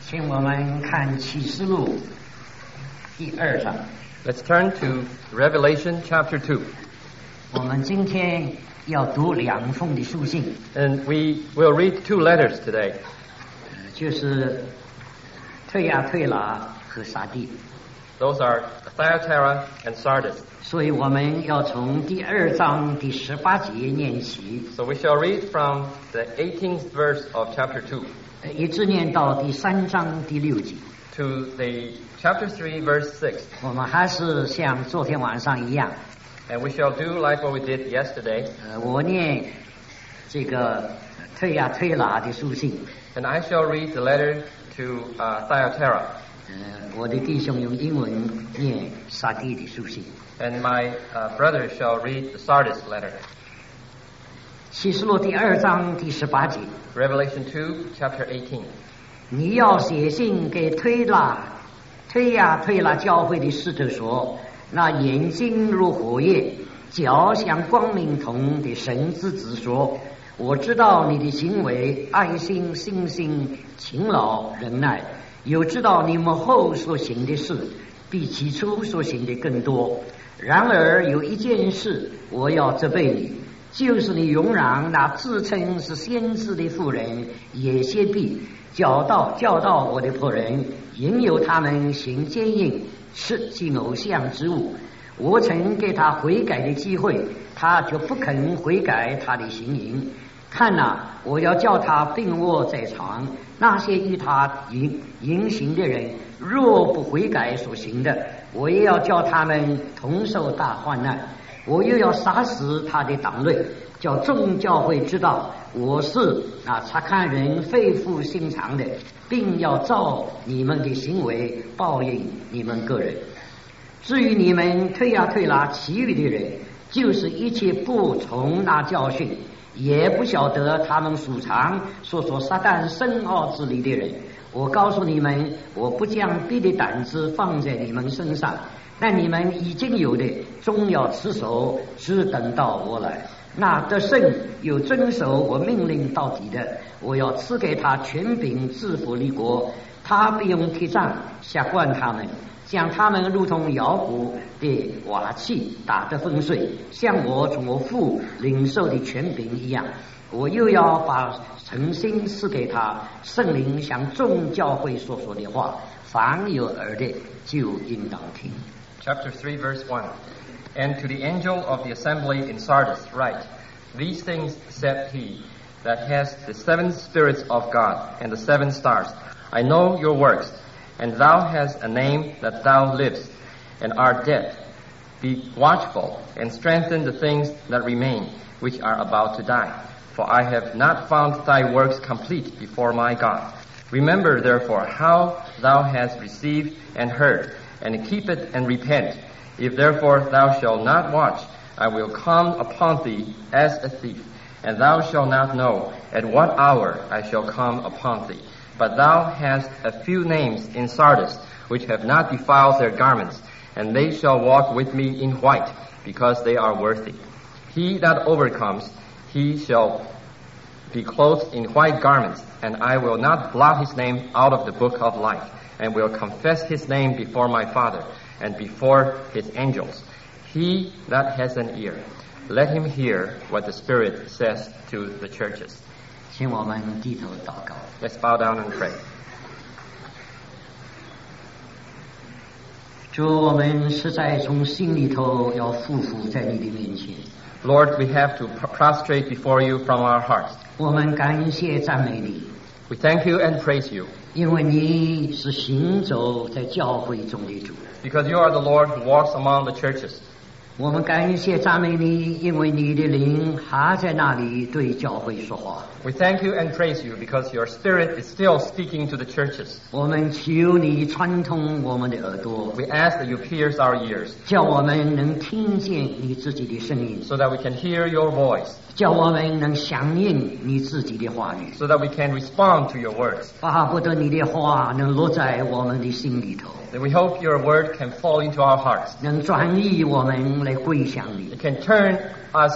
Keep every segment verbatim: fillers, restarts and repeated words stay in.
请我们看启示录第二章。 Let's turn to Revelation chapter two. 我们今天要读两封的书信， And we will read two letters today. 呃就是推亚推拉和撒蒂。 Those are Thyatira and Sardis. 所以我们要从第二章第十八节念起， So we shall read from the eighteenth verse of chapter two 呃一直念到第三章第六节。 to the chapter three verse six. 我们还是像昨天晚上一样， And we shall do like what we did yesterday. 呃，我念这个推亚推拉的书信， And I shall read the letter to uh, Thyatira. 呃，我的弟兄用英文念撒蒂的书信。 And my uh, brother shall read the Sardis letter. 启示录第二章第十八节， Revelation two, chapter eighteen. 你要写信给推拉、推亚推拉教会的使者说：那眼睛如火焰、脚像光明铜的神之子说，我知道你的行为、爱心、信心、勤劳、忍耐，又知道你们后所行的事比起初所行的更多。然而有一件事我要责备你，就是你容让那自称是先知的妇人也谢必教导教导我的仆人，引诱他们行奸淫，吃祭偶像之物。我曾给他悔改的机会，他就不肯悔改他的行淫。看哪，我要叫他病卧在床，那些与他淫淫行的人，若不悔改所行的，我也要叫他们同受大患难。我又要杀死他的党类，叫众教会知道我是啊察看人肺腑心肠的，并要照你们的行为报应你们个人。至于你们推呀推拉其余的人，就是一切不从那教训，也不晓得他们属常所说撒旦深奥之理的人，我告诉你们，我不将别的胆子放在你们身上，但你们已经有的终要持守，只等到我来。那得胜有遵守我命令到底的，我要赐给他权柄制服立国，他必用铁杖下灌他们，将他们如同摇鼓的瓦器打得粉碎，像我从我父领受的权柄一样。我又要把诚心赐给他，圣灵向众教会所说的话，凡有耳的就应当听。 Chapter three, verse one. And to the angel of the assembly in Sardis write, These things said he that has the seven spirits of God and the seven stars. I know your works, and thou hast a name that thou livest, and art dead. Be watchful, and strengthen the things that remain, which are about to die. For I have not found thy works complete before my God. Remember therefore how thou hast received and heard, and keep it and repent. If therefore thou shalt not watch, I will come upon thee as a thief, and thou shalt not know at what hour I shall come upon thee. But thou hast a few names in Sardis, which have not defiled their garments, and they shall walk with me in white, because they are worthy. He that overcomes, he shall be clothed in white garments, and I will not blot his name out of the book of life, and will confess his name before my Father, and before his angels. He that has an ear, let him hear what the Spirit says to the churches. 请我们低头祷告。 Let's bow down and pray. 主，我们实在从心里头要匍匐在你的面前。 Lord, we have to pr- prostrate before you from our hearts. 我们感谢赞美你， We thank you and praise you, 因为你是行走在教会中的主。 because you are the Lord who walks among the churches. 我们感谢赞美你，因为你的灵还在那里对教会说话。 We thank you and praise you, because your Spirit is still speaking to the churches. 我们求你穿通我们的耳朵， We ask that you pierce our ears, 叫我们能听见你自己的声音， so that we can hear your voice, 叫我们能响应你自己的话语， so that we can respond to your words. 巴不得你的话能落在我们的心里头， That we hope your word can fall into our hearts. 能转移我们来归向你。 It can turn us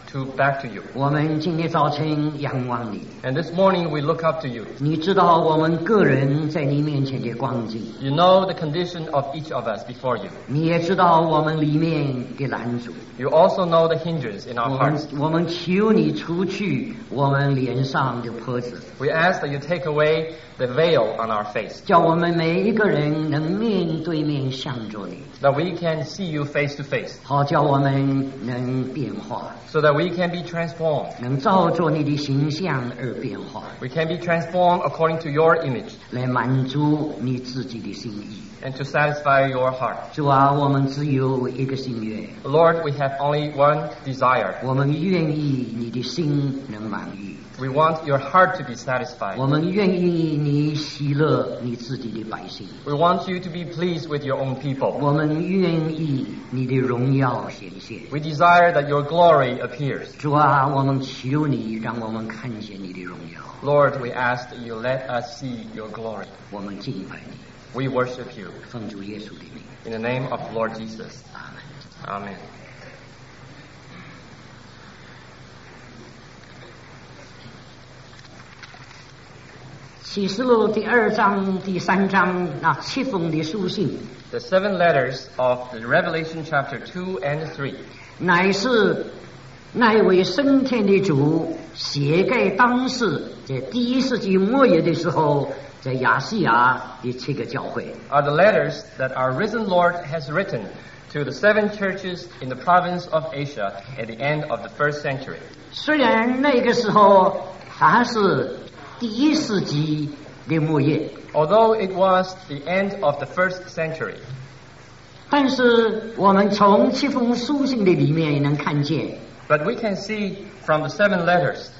to back to you. 我们今天早晨仰望你， And this morning we look up to you. 你知道我们个人在你面前的光景， You know the condition of each of us before you. 你也知道我们里面的拦阻。 You also know the hindrance in our 我们 hearts. 我们求你除去我们脸上的袍子， We ask that you take away the veil on our face, 叫我们每一个人能面对面向着你， that we can see you face to face, 好叫我们能变化， so that we can be transformed. 能照着你的形象而变化， We can be transformed according to your image 来满足你自己的心意。 and to satisfy your heart. 主啊，我们只有一个心愿， Lord, we have only one desire. 我们愿意你的心能满意， We want your heart to be satisfied. 我们愿意你喜乐你自己的百姓， We want you to be pleased with your own people. 我们愿意你的荣耀显现。 We desire that your glory appears. 主啊，我们求你，让我们看见你的荣耀， Lord, we ask that you let us see your glory. 我们敬拜你， We worship you 奉主耶稣的名， in the name of Lord Jesus. 阿门。 Amen. 启示录第二章、第三章那七封的书信， The seven letters of the Revelation chapter two and three 乃是那一位升天的主写给当时在第一世纪末叶的时候，在亚细亚的七个教会。 are the letters that our risen Lord has written to the seven churches in the province of Asia at the end of the first century. 虽然那个时候还是第一世纪的末叶， Although it was the end of the first century, 但是我们从七封书信的里面能看见， but we can see from the seven letters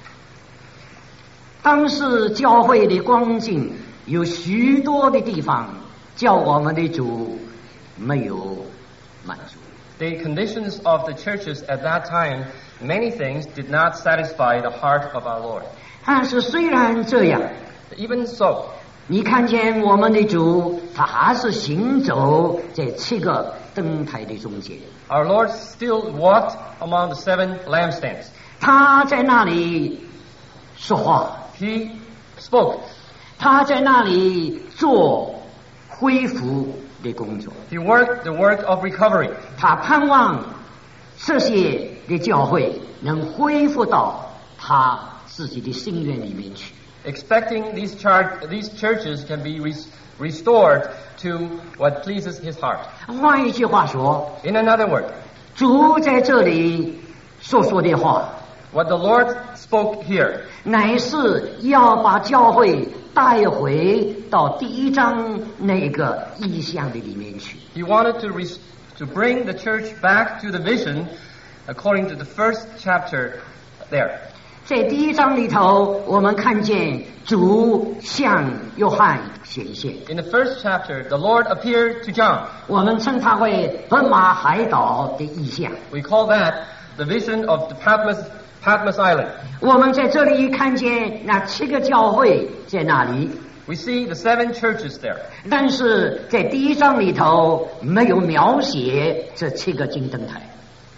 当时教会的光景有许多的地方叫我们的主没有满足。 the conditions of the churches at that time, many things did not satisfy the heart of our Lord. 但是虽然这样， Even so, 你看见我们的主，他还是行走在七个灯台的中间， our Lord still walked among the seven lampstands. 他在那里说话， He spoke. 他在那里做恢复的工作， He worked the work of recovery. 他盼望这些的教会能恢复到他自己的心愿里面去。 Expecting these, char- these churches can be res- restored to what pleases his heart. 换一句话说， In another word, 主在这里所说的话， what the Lord spoke here 乃是要把教会带回到第一章那个意象的里面去。 He wanted to, res- to bring the church back to the vision according to the first chapter there. 在第一章里头，我们看见主向约翰显现， In the first chapter, the Lord appeared to John. 我们称它为本马海岛的意象。 We call that the vision of the Patmos, Patmos Island. 我们在这里看见那七个教会在那里， We see the seven churches there. 但是在第一章里头没有描写这七个金灯台。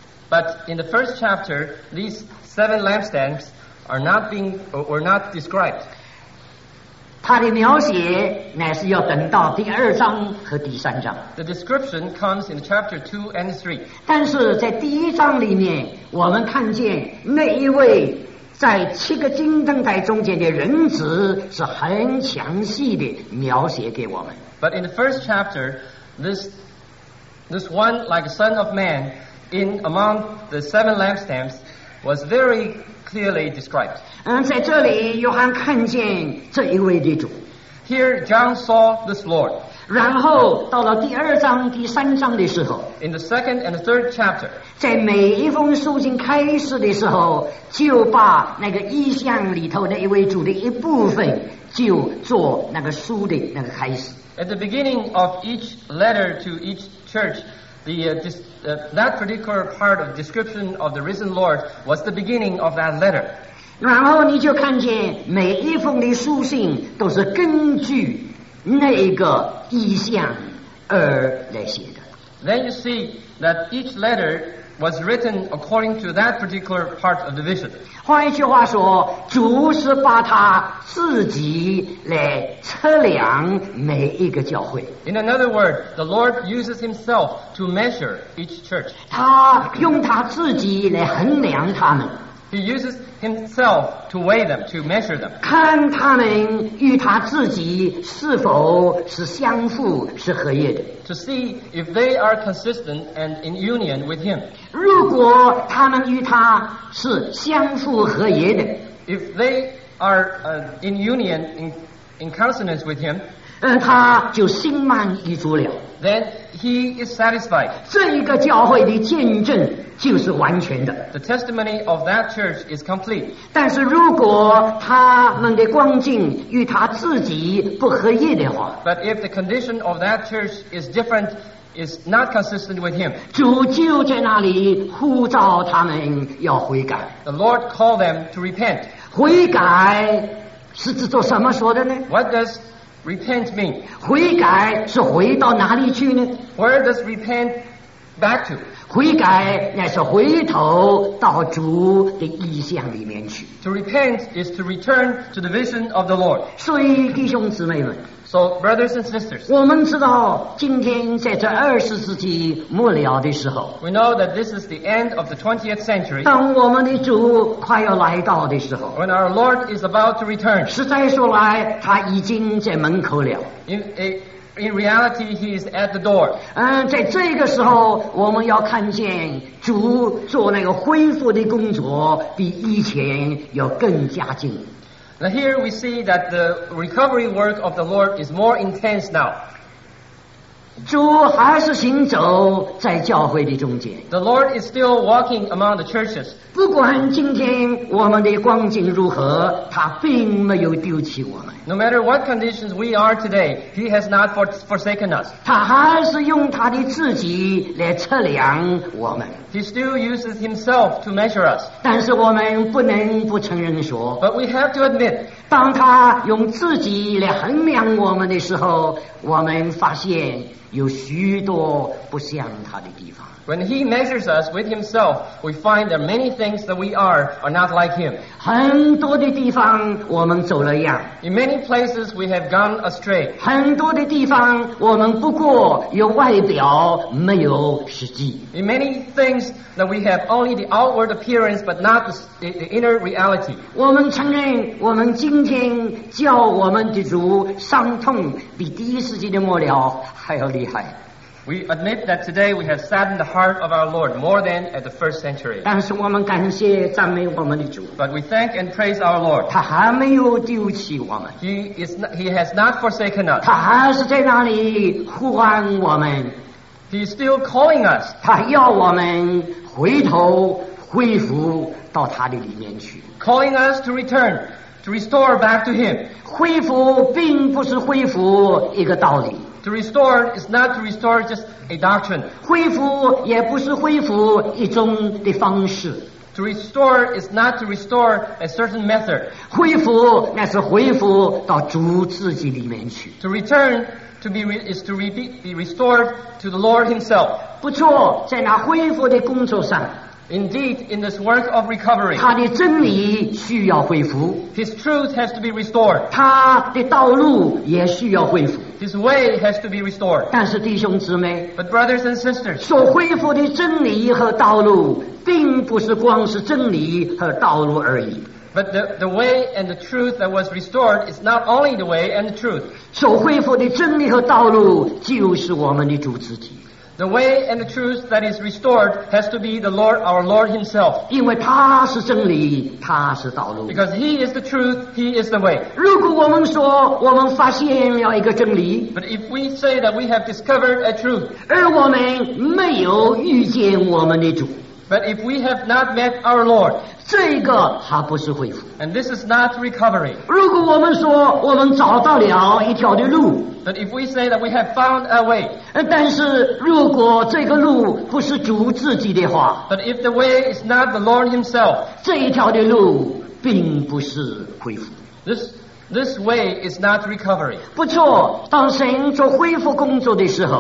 But in the first chapter, these seven lampstands are not being or were not described. 它的描写乃是要等到第二章和第三章， The description comes in chapter two and three. 但是在第一章里面，我们看见那一位在七个金灯台中间的人子是很详细的描写给我们。 But in the first chapter, this this one like a son of man in among the seven lampstands was very clearly described. 嗯，在这里，约翰看见这一位的主， Here John saw this Lord. 然后到了第二章、第三章的时候， In the second and the third chapter, 在每一封书信开始的时候，就把那个意象里头那一位主的一部分，就做那个书的那个开始。 at the beginning of each letter to each church, the, uh, dis, uh, that particular part of description of the risen Lord was the beginning of that letter. 然后你就看见每一封的书信都是根据那个意象而来写的。 Then you see that each letter was written according to that particular part of the vision. 换一句话说，主是把他自己来测量每一个教会。 In another word, the Lord uses himself to measure each church. 他用他自己来衡量他们， He uses himself to weigh them, to measure them, 看他们与他自己是否是相符、是合业的。 to see if they are consistent and in union with him. 如果他们与他是相符合业的， If they are uh, in union, in, in consonance with him, 嗯，他就心满意足了。 then he is satisfied. 这一个教会的见证就是完全的。 The testimony of that church is complete. 但是如果他们的光景与他自己不合业的话， But if the condition of that church is different, is not consistent with him, 主就在那里呼召他们要悔改。 the Lord called them to repent. 悔改是指做什么说的呢？ What does repent mean? 悔改是回到哪里去呢？ Where does repent back to? 悔改乃是回头到主的意象里面去。 To repent is to return to the vision of the Lord. 所以弟兄姊妹们， So, brothers and sisters, 我们知道今天在这二十世纪末了的时候， we know that this is the end of the twentieth century. 当我们的主快要来到的时候， When our Lord is about to return, 实在说来，他已经在门口了。 in, in reality, he is at the door. 嗯，在这个时候，我们要看见主做那个恢复的工作，比以前要更加紧。 Now here we see that the recovery work of the Lord is more intense now. 主还是行走在教会的中间， The Lord is still walking among the churches. 不管今天我们的光景如何，他并没有丢弃我们， No matter what conditions we are today, he has not for, forsaken us. 他还是用他的自己来测量我们。 He still uses himself to measure us. 但是我们不能不承认说， But we have to admit, 当他用自己来衡量我们的时候，我们发现有许多不像他的地方。 when he measures us with himself, we find that many things that we are are not like him. 很多的地方我们走了样， In many places we have gone astray. 很多的地方我们不过有外表，没有实际。 In many things that we have only the outward appearance but not the, the, the inner reality. 我们承认，我们今天叫我们的主伤痛，比第一世纪的末了还要厉害。 We admit that today we have saddened the heart of our Lord more than at the first century. 但是我们感谢赞美我们的主， But we thank and praise our Lord. 他还没有丢弃我们， He is not, he has not forsaken us. 他还是在那里呼唤我们， He is still calling us, 他要我们回头恢复到他的里面去。 calling us to return, to restore back to him. 恢复并不是恢复一个道理， To restore is not to restore just a doctrine. 恢复也不是恢复一种的方式， To restore is not to restore a certain method. 恢复那是恢复到主自己里面去。 To return to be re, is to re, be restored to the Lord himself. 不错，在那恢复的工作上， Indeed, in this work of recovery, 他的真理需要恢复， his truth has to be restored. 他的道路也需要恢复。 His way has to be restored. 但是弟兄姊妹， But brothers and sisters, 所恢复的真理和道路，并不是光是真理和道路而已。 but the, the way and the truth that was restored is not only the way and the truth. 所恢复的真理和道路，就是我们的主自己， The way and the truth that is restored has to be the Lord, our Lord himself. 因为他是真理，他是道路。 Because he is the truth, he is the way. 如果我们说我们发现了一个真理， But if we say that we have discovered a truth, 而我们没有遇见我们的主， but if we have not met our Lord, 这个还不是恢复。 and this is not recovery. 如果我们说我们找到了一条的路， But if we say that we have found a way, 呃但是如果这个路不是主自己的话， but if the way is not the Lord himself, 这一条的路并不是恢复。 this, this way is not recovery. 不错，当神做恢复工作的时候，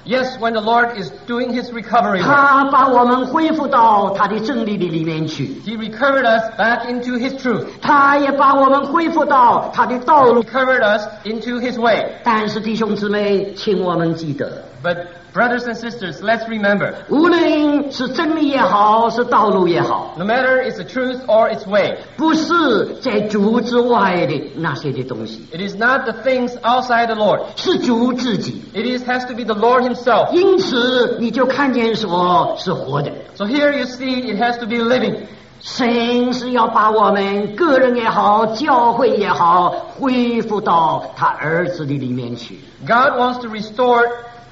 Yes, when the Lord is doing His recovery work, 他把我们恢复到他的真理的里面去， He recovered us back into His truth, 他也把我们恢复到他的道路。 recovered us into His way. 但是弟兄姊妹，请我们记得， But brothers and sisters, let's remember, 无论是真理也好，是道路也好， no matter it's the truth or its way, 不是在主之外的那些的东西， it is not the things outside the Lord. 是主自己。 It is has to be the Lord Himself. 因此，你就看见说是活的。 So here you see it has to be living. 神是要把我们个人也好，教会也好，恢复到他儿子的里面去。 God wants to restore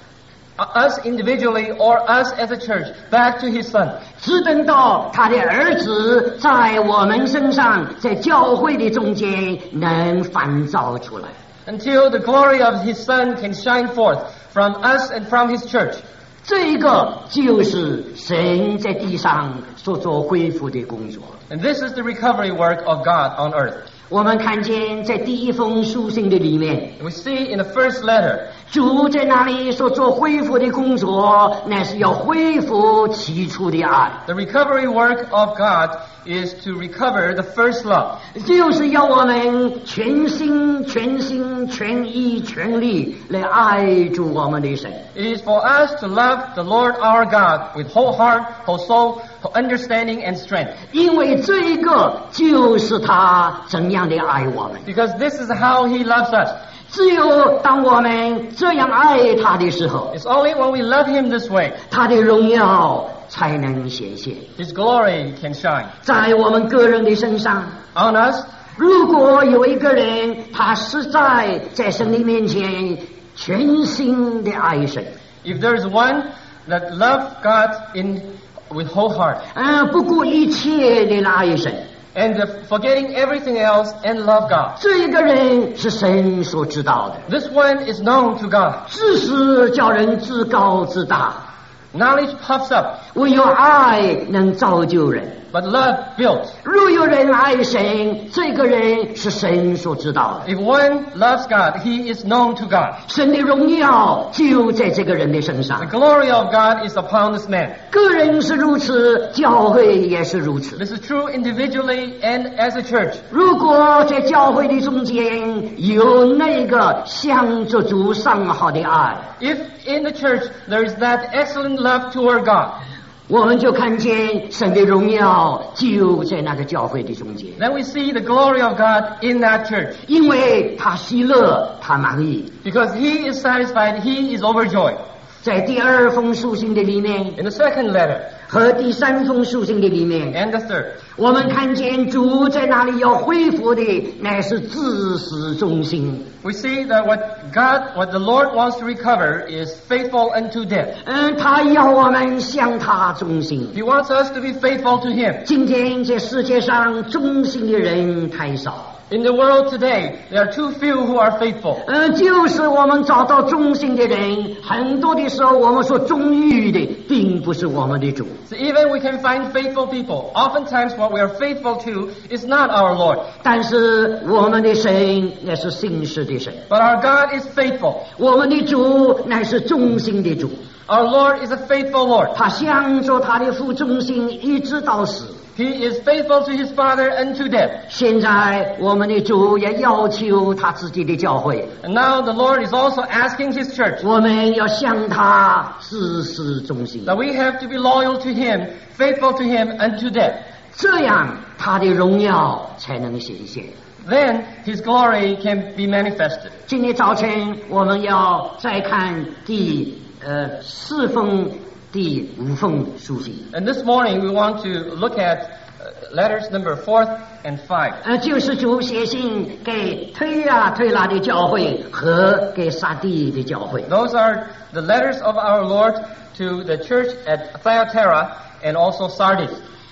us individually or us as a church back to His Son. 只等到他的儿子在我们身上，在教会的中间能反照出来。 Until the glory of His Son can shine forth from us and from His church. 这个就是神在地上所做恢复的工作。 And this is the recovery work of God on earth. 我们看见在第一封书信的里面， We see in the first letter, 主在那里所做恢复的工作，乃是要恢复起初的爱， the recovery work of God is to recover the first love. 就是要我们全心、全心、全意、全力来爱主我们的神。 It is for us to love the Lord our God with whole heart, whole soul, whole understanding and strength. 因为这一个就是他怎样的爱我们。 Because this is how He loves us. 只有当我们这样爱他的时候， It's only when we love Him this way, 他的荣耀才能显现 His glory can shine 在我们个人的身上。 on us. 如果有一个人，他实在在神的面前全心的爱神， If there is one that loves God in with whole heart 嗯，不顾一切的来爱神， and uh, forgetting everything else and love God, 这个人是神所知道的。 this one is known to God. 知识叫人自高自大， Knowledge puffs up, 唯有爱能造就人。 but love builds. 若有人爱神，这个人是神所知道的。 If one loves God, he is known to God. 神的荣耀就在这个人的身 The 上。 glory of God is upon this man. 个人是如此，教会也是如此。 This is true individually and as a church. 如果在教会的中间有那个向着主上好的爱， If in the church there is that excellent love toward God, 我们就看见神的荣耀就在那个教会的中间， then we see the glory of God in that church. 因为他喜乐，他满意。 Because he is satisfied, he is overjoyed. 在第二封书信的里面 In the second letter 和第三封书信的里面， and the third, 我们看见主在那里要恢复的乃是自始忠心。 we see that what God, what the Lord wants to recover is faithful unto death. 嗯，他要我们向他忠心。 He wants us to be faithful to him. 今天这世界上忠心的人太少。 In the world today, there are too few who are faithful. 呃，就是我们找到忠心的人，很多的时候我们所忠于的，并不是我们的主。 So even we can find faithful people. Oftentimes what we are faithful to is not our Lord. 但是我们的神乃是信实的神， But our God is faithful. 我们的主乃是忠心的主。 Our Lord is a faithful Lord. 他向着他的父忠心，一直到死。 He is faithful to his Father unto death. 现在我们的主也要求他自己的教会， And now the Lord is also asking his church 我们要向他自始忠心， that we have to be loyal to him, faithful to him unto death. 这样他的荣耀才能显现。 Then his glory can be manifested. 今天早晨我们要再看第呃四封、第五封书信， And this morning we want to look at uh, letters number four and five. 呃，就是主写信给推亚推拉的教会和给撒地的教会。 Those are the letters of our Lord to the church at Thyatira and also Sardis.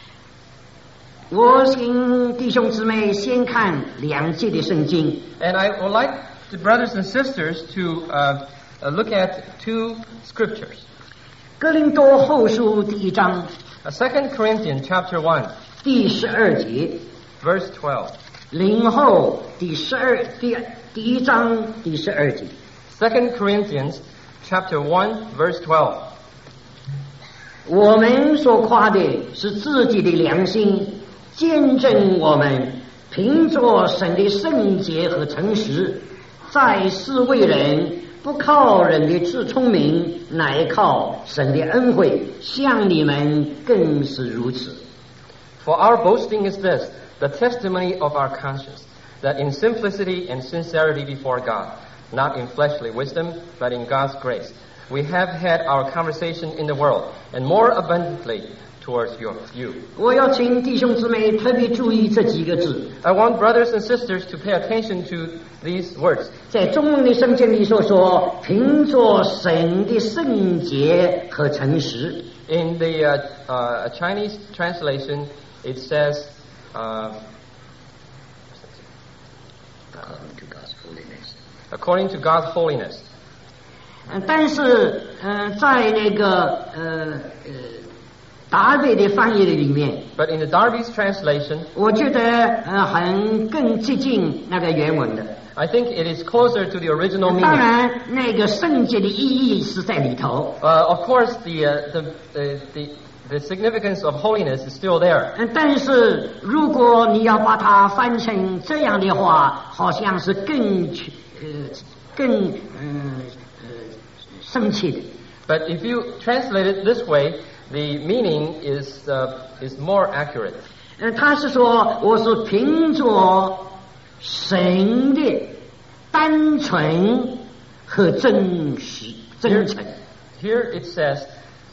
我请弟兄姊妹先看两节的圣经， And I would like the brothers and sisters to uh, uh, look at two scriptures. 哥林多后书第一章 Uh, Second Corinthians chapter one, 第十二节， verse twelve. 林后第十二第第一章第十二节。 Second Corinthians chapter one, verse twelve. 我们所夸的是自己的良心，见证我们凭着神的圣洁和诚实，在世为人，不靠人的自聪明，乃靠神的恩惠，像你们更是如此。 For our boasting is this, the testimony of our conscience, that in simplicity and sincerity before God, not in fleshly wisdom, but in God's grace, we have had our conversation in the world, and more abundantly towards your, you. 我要请弟兄姊妹特别注意这几个字。 I want brothers and sisters to pay attention to these words. 在中文的圣经里所说，凭着神的圣洁和诚实。 In the uh, uh, Chinese translation, it says, uh, according to God's holiness. 嗯，但是，呃，在那个呃呃达维的翻译的里面， But in the Darby's translation, 我觉得呃很更接近那个原文的。 I think it is closer to the original 当 meaning. 然，那个圣洁的意义是在里头。 Uh, of course, the, uh, the, the, the, the significance of holiness is still there. 嗯，但是如果你要把它翻成这样的话，好像是更呃更嗯呃生气的。 But if you translate it this way, the meaning is, uh, is more accurate. 嗯，他是说我是凭着神的单纯和真实真诚。 Here it says,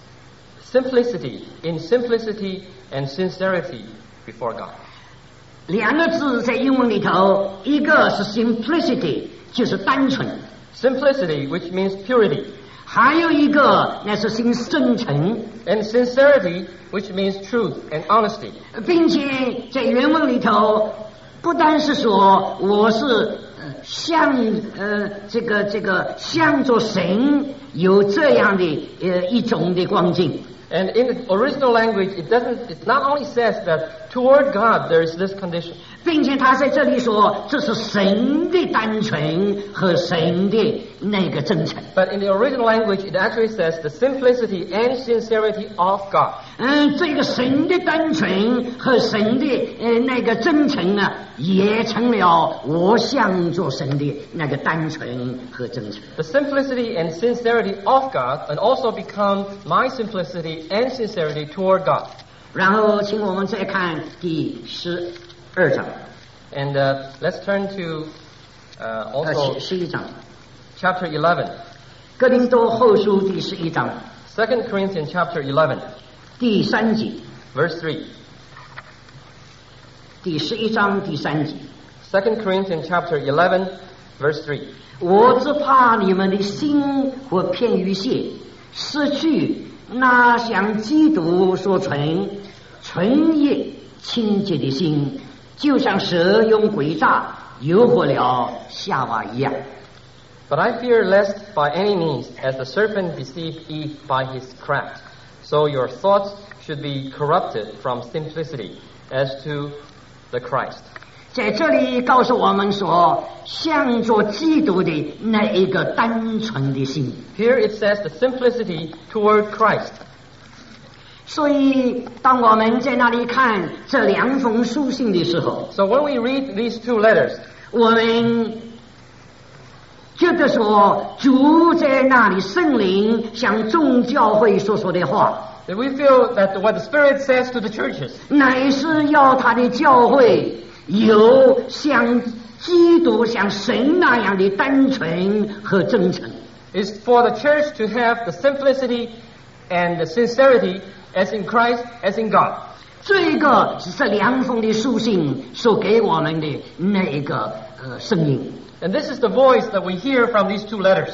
simplicity, in simplicity and sincerity before God. 两个字在英文里头，一个是 simplicity， 就是单纯； Simplicity, which means purity, 还有一个那是心真诚， and sincerity, which means truth and honesty. 并且在原文里头，不单是说我是呃向呃这个这个向着神有这样的呃一种的光景。 And in the original language, it doesn't, it not only says that toward God there is this condition, 并且他在这里说，这是神的单纯和神的那个真诚。 but in the original language, it actually says the simplicity and sincerity of God. 嗯，这个神的单纯和神的呃那个真诚啊，也成了我向着神的那个单纯和真诚。 The simplicity and sincerity of God, and also become my simplicity and sincerity toward God. 然后，请我们再看第十二章， And uh, let's turn to uh, 呃， also 十十一章， chapter eleven, 哥林多后书第十一章 Second Corinthians chapter eleven, 第三节， verse three. 第十一章第三节。 Second Corinthians chapter eleven, verse three. 我只怕你们的心或偏于邪，失去那像基督所存纯洁清洁的心，就像蛇用诡诈诱惑了夏娃一样。 But I fear lest by any means, as the serpent deceived Eve by his craft, so your thoughts should be corrupted from simplicity as to the Christ. 在这里告诉我们说，向着基督的那一个单纯的心。 Here it says the simplicity toward Christ. 所以，当我们在那里看这两封书信的时候， So when we read these two letters, 我们觉得说，主在那里圣灵向众教会所说的话， that we feel that what the Spirit says to the churches 乃是要他的教会有像基督、像神那样的单纯和真诚。 is for the church to have the simplicity and the sincerity as in Christ, as in God. 这个是这两封的书信所给我们的那一个呃声音。 And this is the voice that we hear from these two letters.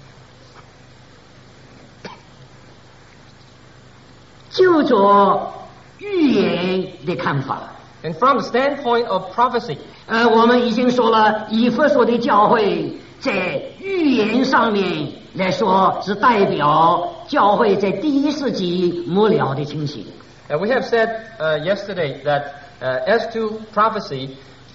就着预言的看法， And from the standpoint of prophecy, 呃，我们已经说了，以弗所的教会在预言上面来说，是代表教会在第一世纪末了的情形。 and we have said uh, yesterday that uh, as to prophecy,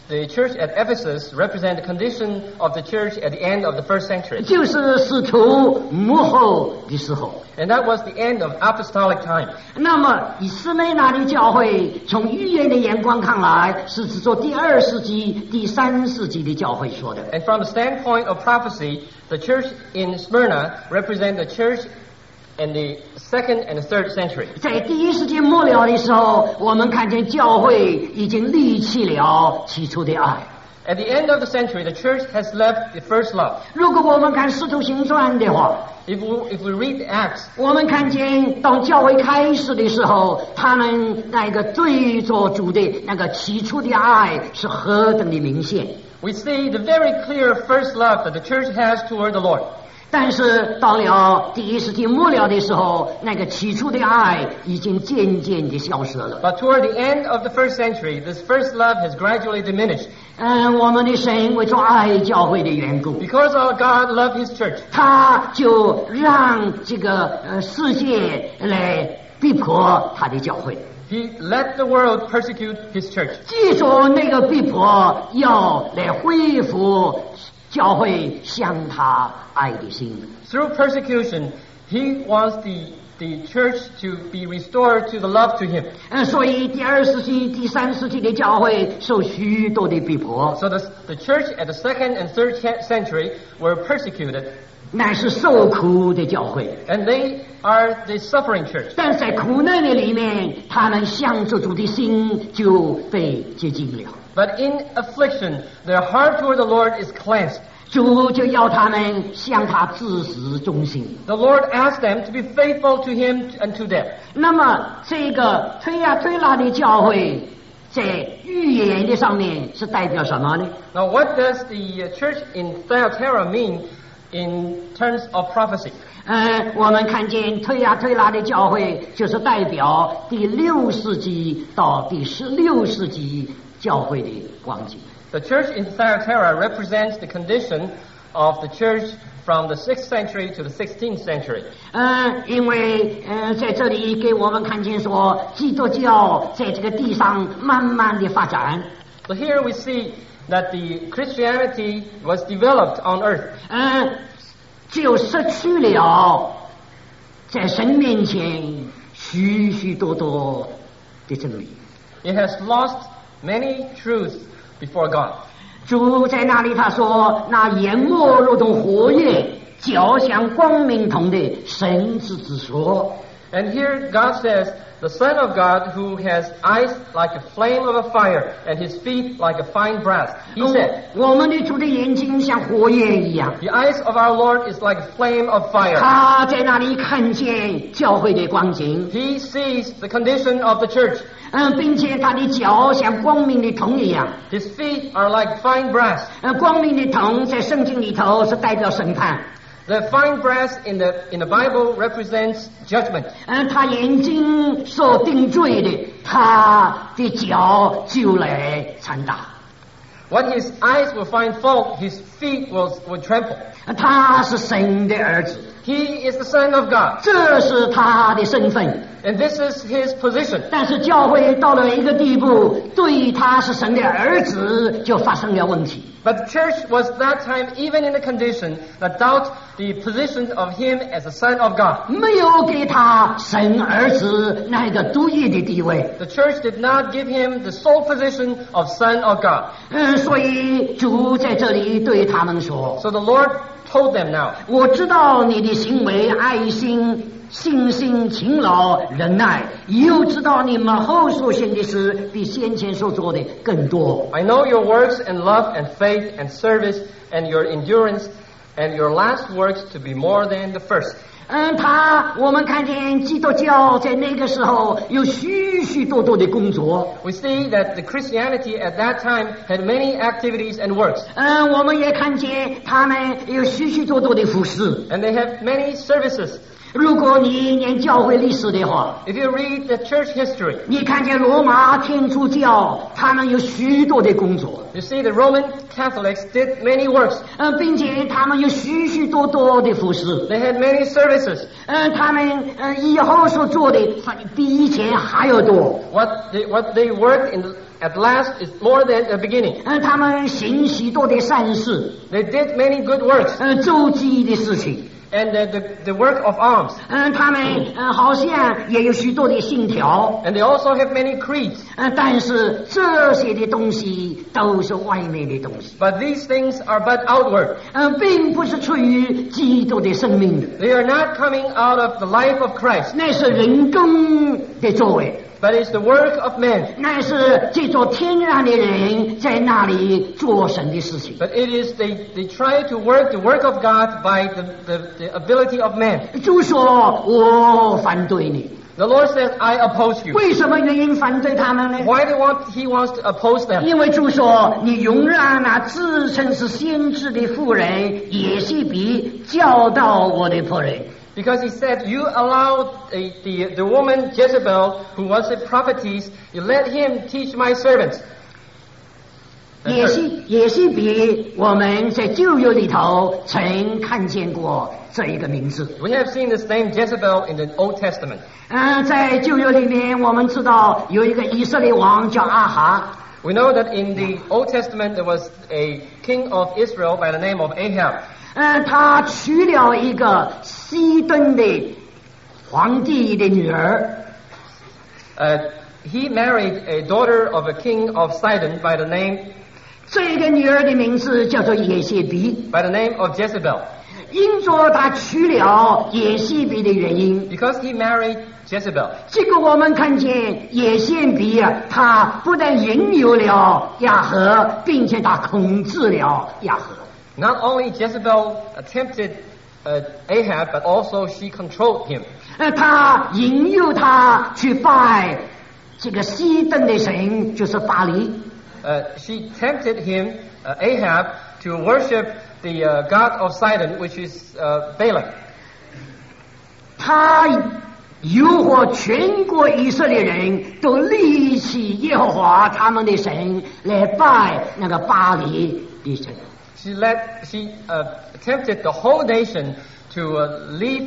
the church at Ephesus represent the condition of the church at the end of the first century. 就是使徒幕后的时候。 And that was the end of apostolic time. 那么以斯美那的教会，从预言的眼光看来，是指着第二世纪、第三世纪的教会说的。 And from the standpoint of prophecy, the church in Smyrna represent the church in the second and the third century. 在第一世纪末了的时候，我们看见教会已经离弃了起初的爱。 At the end of the century, the church has left the first love. 如果我们看《使徒行传》的话， If we, if we read the Acts, 我们看见当教会开始的时候，他们那个对着主的那个起初的爱是何等的明显。 we see the very clear first love that the church has toward the Lord. 但是到了第一世纪末了的时候，那个起初的爱已经渐渐的消失了。 But toward the end of the first century, this first love has gradually diminished. 嗯，我们的神为着爱教会的缘故， Because our God loved His church, 他就让这个呃世界来逼迫他的教会。 He let the world persecute His church. 记住那个逼迫，要来恢复教会向他爱的心。 Through persecution, He wants the, the church to be restored to the love to Him. 嗯，所以第二世纪、第三世纪的教会受许多的逼迫， So the, the church at the second and third century were persecuted, 乃是受苦的教会。 and they are the suffering church. 但在苦难的里面，他们向着主的心就被洁净了。 But in affliction, their heart toward the Lord is cleansed. 主就要他们向他至死忠心。 The Lord asked them to be faithful to Him unto death. 那么这个推呀推拉的教会，在预言的上面是代表什么呢？ Now, what does the uh, church in Thyatira mean in terms of prophecy? 呃，我们看见推呀推拉的教会，就是代表第六世纪到第十六世纪教会的光景。 The church in Thyatira represents the condition of the church from the sixth century to the sixteenth century. 呃，因为呃，在这里给我们看见说，基督教在这个地上慢慢的发展。 So here we see that the Christianity was developed on earth. 呃，就失去了在神面前许许多多的真理。 It has lost many truths before God. 主在那里他说：“那眼目如同火焰，脚像光明铜的神之子说。” And here God says, the Son of God who has eyes like a flame of a fire and His feet like a fine brass. He said, 我们的主的眼睛像火焰一样， the eyes of our Lord is like a flame of fire. 他在那里看见教会的光景， He sees the condition of the church. 嗯，并且他的脚像光明的铜一样。 His feet are like fine brass. 呃，光明的铜在圣经里头是代表审判。 The fine brass in the in the Bible represents judgment. 嗯，他眼睛所定罪的，他的脚就来参打。 What his eyes will find fault, his feet will will trample. 他是神的儿子， He is the Son of God, 这是他的身份。 and this is his position. 但是教会到了一个地步，对他是神的儿子就发生了问题。 But the church was that time even in the condition that doubt the position of him as the Son of God. 没有给他神儿子那个独一的地位。 The church did not give him the sole position of Son of God. 嗯，所以主在这里对他们说 So the Lord told them now,：“ 我知道你的行为、爱心、信心、勤劳、忍耐，又知道你们后所行的事比先前所做的更多。 I know your works and love and faith and service and your endurance and your last works to be more than the first. ” 嗯，他我们看见基督教在那个时候有许许多多的工作。 We see that the Christianity at that time had many activities and works, 嗯，我们也看见他们有许许多多的服饰。 and they have many services. 如果你念教会历史的话， if you read the church history, 你看见罗马天主教他们有许多的工作， you see the Roman Catholics did many works. 嗯，并且他们有许许多多的服饰， They had many services. 嗯，他们嗯以后所做的比以前还要多， What they, what they worked in at last is more than the beginning. 嗯，他们行许多的善事， They did many good works 嗯，周济的事情， and the, the, the work of alms. 嗯，他们嗯好像也有许多的信条， And they also have many creeds. 嗯，但是这些的东西都是外面的东西， But these things are but outward. 嗯，并不是出于基督的生命的， They are not coming out of the life of Christ, 那是人工的作为， but it's the work of man. 那是这座天然的人在那里做神的事情。 But it is they, they try to work the work of God by the, the, the ability of man. 主说：“我反对你。 The Lord says, I oppose you. 为什么原因反对他们呢？ Why do you want, he wants to oppose them? 因为主说：你容让那自称是先知的妇人耶西比教导我的仆人。 Because he said, you allowed the, the, the woman Jezebel, who was a prophetess, you let him teach my servants. 耶西耶西比，我们在旧约里头曾看见过这一个名字。 We have seen this name Jezebel in the Old Testament. 嗯，在旧约里面，我们知道有一个以色列王叫阿哈。 We know that in the Old Testament there was a king of Israel by the name of Ahab. 嗯，他娶了一个西顿的皇帝的女儿。 Uh, he married a daughter of a king of Sidon by the name 这个女儿的名字叫做耶谢比， by the name of Jezebel. 因着他娶了耶谢比的原因， Because he married Jezebel. 这个我们看见耶谢比啊，他不但引诱了亚和，并且他控制了亚和。 Not only Jezebel tempted uh, Ahab, but also she controlled him. 呃，他引诱他去拜这个西顿的神，就是巴黎。 Uh, she tempted him, uh, Ahab, to worship the uh, god of Sidon, which is uh, Balaam. 他诱惑全国以色列人都立起耶和华他们的神来拜那个巴黎的神。 She led, she uh, tempted the whole nation to uh, leave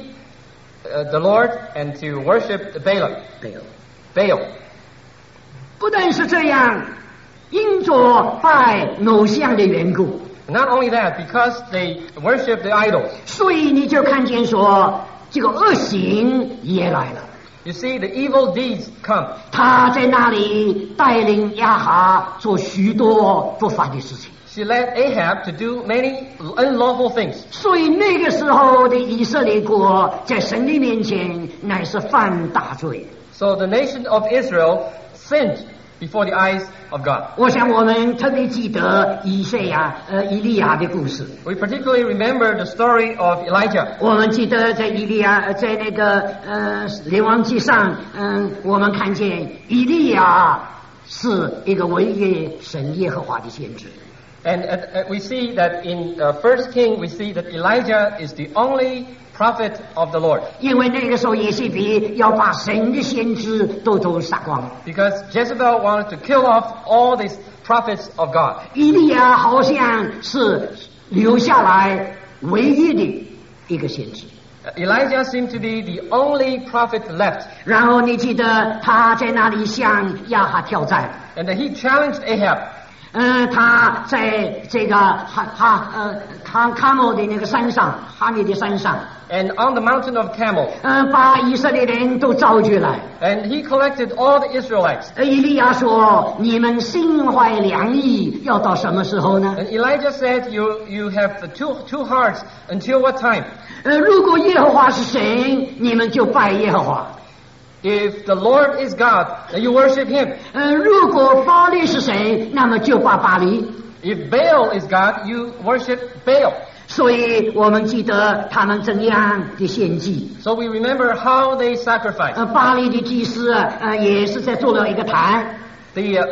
uh, the Lord and to worship Balaam, 没有， Baal. 不但是这样，因着拜偶像的缘故， Not only that, because they worship the idols. 所以你就看见说这个恶行也来了。 You see, the evil deeds come. 他在那里带领亚哈做许多不法的事情。 She led Ahab to do many unlawful things. 所以那个时候的以色列国在神的面前乃是犯大罪。 So the nation of Israel sinned before the eyes of God. 我想我们特别记得以赛亚呃以利亚的故事。 We particularly remember the story of Elijah. 我们记得在以利亚呃在那个呃列王记上，嗯、我们看见以利亚是一个唯一神耶和华的先知。 And uh, uh, we see that in uh, First King, we see that Elijah is the only prophet of the Lord. 因为那个时候耶西比要把神的先知都都杀光， Because Jezebel wanted to kill off all these prophets of God. 以利亚好像是留下来唯一的一个先知。 Uh, Elijah seemed to be the only prophet left. 然后你记得他在那里向亚哈挑战， And then he challenged Ahab. 嗯、他在这个哈哈呃卡卡莫的那个山上，哈密的山上， And on the mountain of Carmel. 嗯、把以色列人都召集来。 And he collected all the Israelites. 呃以利亚说：“你们心怀良意，要到什么时候呢？ And Elijah said, you, you have the two, two hearts until what time? 呃，如果耶和华是神，你们就拜耶和华； If the Lord is God, then you worship him. 呃，如果巴利是神，那么就拜巴利。 If Baal is God, you worship Baal. 所以我们记得他们怎样的献祭。 So we remember how they sacrificed. 呃，巴黎的祭司呃也是在做了一个坛， The, uh,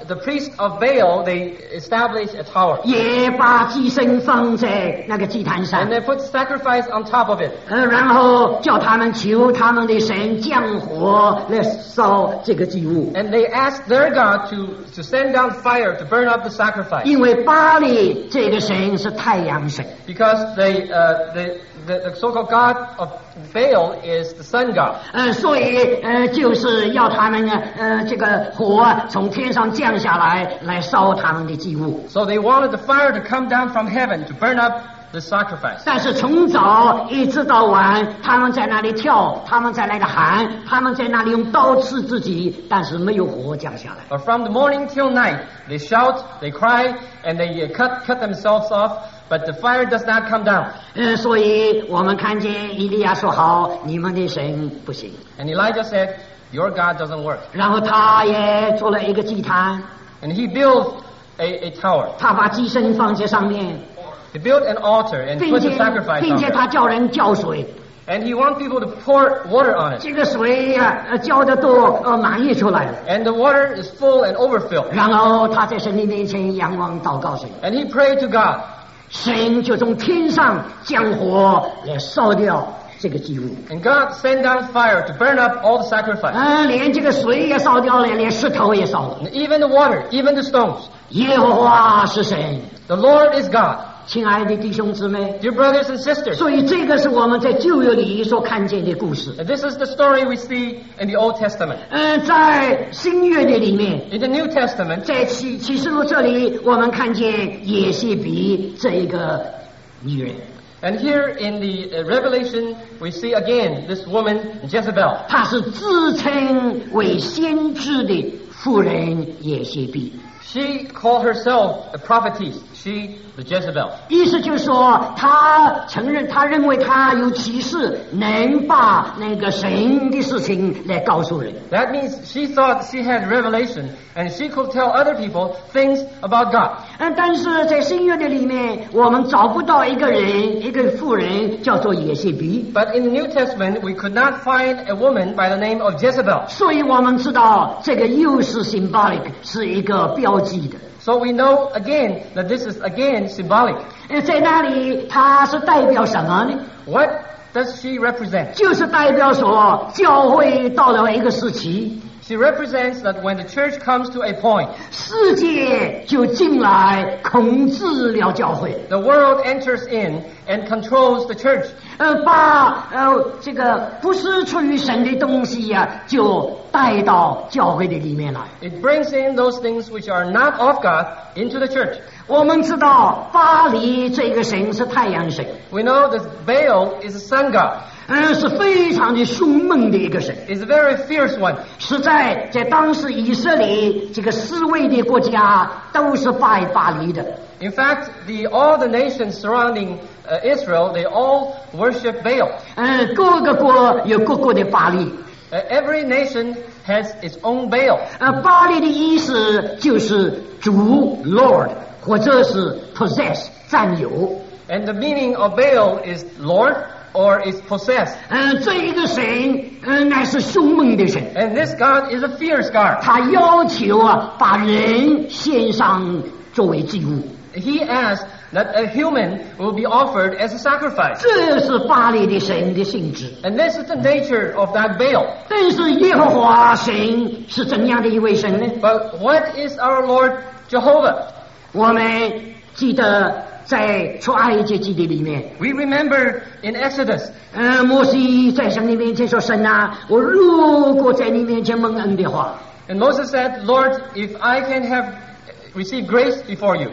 the priests of Baal, they establish a tower. 也把祭牲放在那个祭坛上 And，they put sacrifice on top of it. 呃，然后叫他们求他们的神降火来烧这个祭物， And they asked their God to, to send down fire to burn up the sacrifice. 因为巴力这个神是太阳神， Because they, uh, the, the, the so-called God of Baal is the sun god. 呃，所以呃，就是要他们呢，呃，这个火从天上降下来，来烧他们的祭物。 So they wanted the fire to come down from heaven to burn up the sacrifice. 但是从早一直到晚，他们在那里跳，他们在那里喊，他们在那里用刀刺自己，但是没有火降下来。 But from the morning till night, they shout, they cry, and they uh, cut, cut themselves off, but the fire does not come down. 呃，所以我们看见以利亚说好，你们的神不行。 And Elijah said, your God doesn't work. 然后他也做了一个祭坛， And he built a, a tower. 他把祭牲放在上面， He built an altar and 并 put 且 the sacrifice 并 on 且 it. 他叫人浇水， And he wants people to pour water on it. 这个水呀、呃，浇的都呃满溢出来了。 And the water is full and overfilled. 然后他在神的面前仰望祷告神， And he prayed to God. 神就从天上降火来烧掉这个祭物， And God sent down fire to burn up all the sacrifice. 嗯、连这个水也烧掉了，连石头也烧了。 And even the water, even the stones. 耶和华是神， The Lord is God. 亲爱的弟兄姊妹， Dear brothers and sisters. 所以这个是我们在旧约里所看见的故事。 And this is the story we see in the Old Testament. 嗯、在新约的里面， In the New Testament, 在启启示录这里，我们看见耶西比这一个女人， and here in the uh, Revelation, we see again this woman, Jezebel. 她是自称为先知的妇人耶西比。 She called herself a prophetess. She, the Jezebel. 意思就是说，他承认，他认为他有启示，能把那个神的事情来告诉人。 That means she thought she had revelation and she could tell other people things about God. 嗯，但是在新约的里面，我们找不到一个人，一个妇人叫做耶西比， But in the New Testament, we could not find a woman by the name of Jezebel. 所以我们知道这个又是 symbolic， 是一个标记的。 So we know again that this is again symbolic. 呃，在那里它是代表什么呢？ What does she represent? 就是代表说，教会到了一个时期， She represents that when the church comes to a point, 世界就进来控制了教会。 the world enters in and controls the church. 呃，把呃这个不是出于神的东西呀、就带到教会的里面来。 It brings in those things which are not of God into the church. 我们知道巴黎这个神是太阳神， We know that Baal is a sun god. 嗯，是非常的凶猛的一个神。 Is a very fierce one. 实在在当时以色列这个四位的国家都是拜巴黎的。 In fact, the, all the nations surrounding uh, Israel, they all worship Baal. 嗯，各个国有各个的巴黎。 Uh, every nation has its own Baal. 呃，巴黎的意思就是主 Lord， 或者是 possess 占有。 And the meaning of Baal is Lord or is possessed. 嗯，这一个神，嗯，乃是凶猛的神。 And this God is a fierce God. 他要求啊，把人献上作为祭物。 He asked that a human will be offered as a sacrifice. 这是巴黎的神的性质。 And this is the nature of that Baal. 但是耶和华神是怎样的一位神呢？ But what is our Lord Jehovah? 我们记得在出埃及记的里面， We remember in Exodus, 呃，摩西在神的面前说：“神啊，我如果在你面前蒙恩的话， and Moses said, Lord, if I can have received grace before you,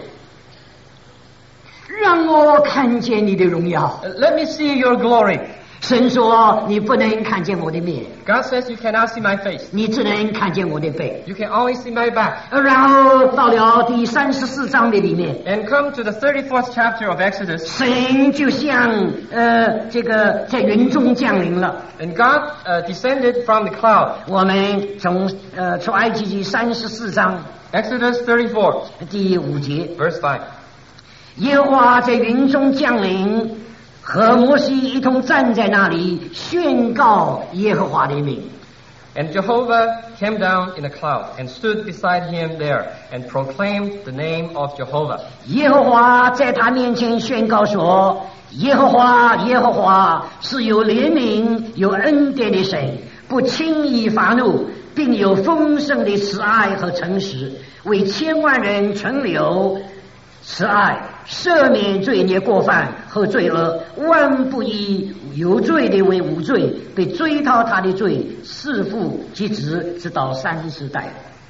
让我看见你的荣耀。 uh, let me see your glory. ” 神说：“你不能看见我的面， God says you cannot see my face. 你只能看见我的背。 You can only see my back. ” 然后到了第三十四章的里面， And come to the thirty-fourth chapter of Exodus, 神就像呃这个在云中降临了。 and God uh, descended from the cloud. 我们从呃出埃及记三十四章 Exodus thirty-four, 第五节， verse five. 耶和华在云中降临，和摩西一同站在那里，宣告耶和华的名。 And Jehovah came down in a cloud and stood beside him there and proclaimed the name of Jehovah. 耶和华在他面前宣告说：耶和华，耶和华是有怜悯、有恩典的神，不轻易发怒，并有丰盛的慈爱和诚实，为千万人存留慈爱，赦免罪孽过犯和罪恶，万不以有罪的为无罪，被追讨他的罪，弑父及子，直到三十代。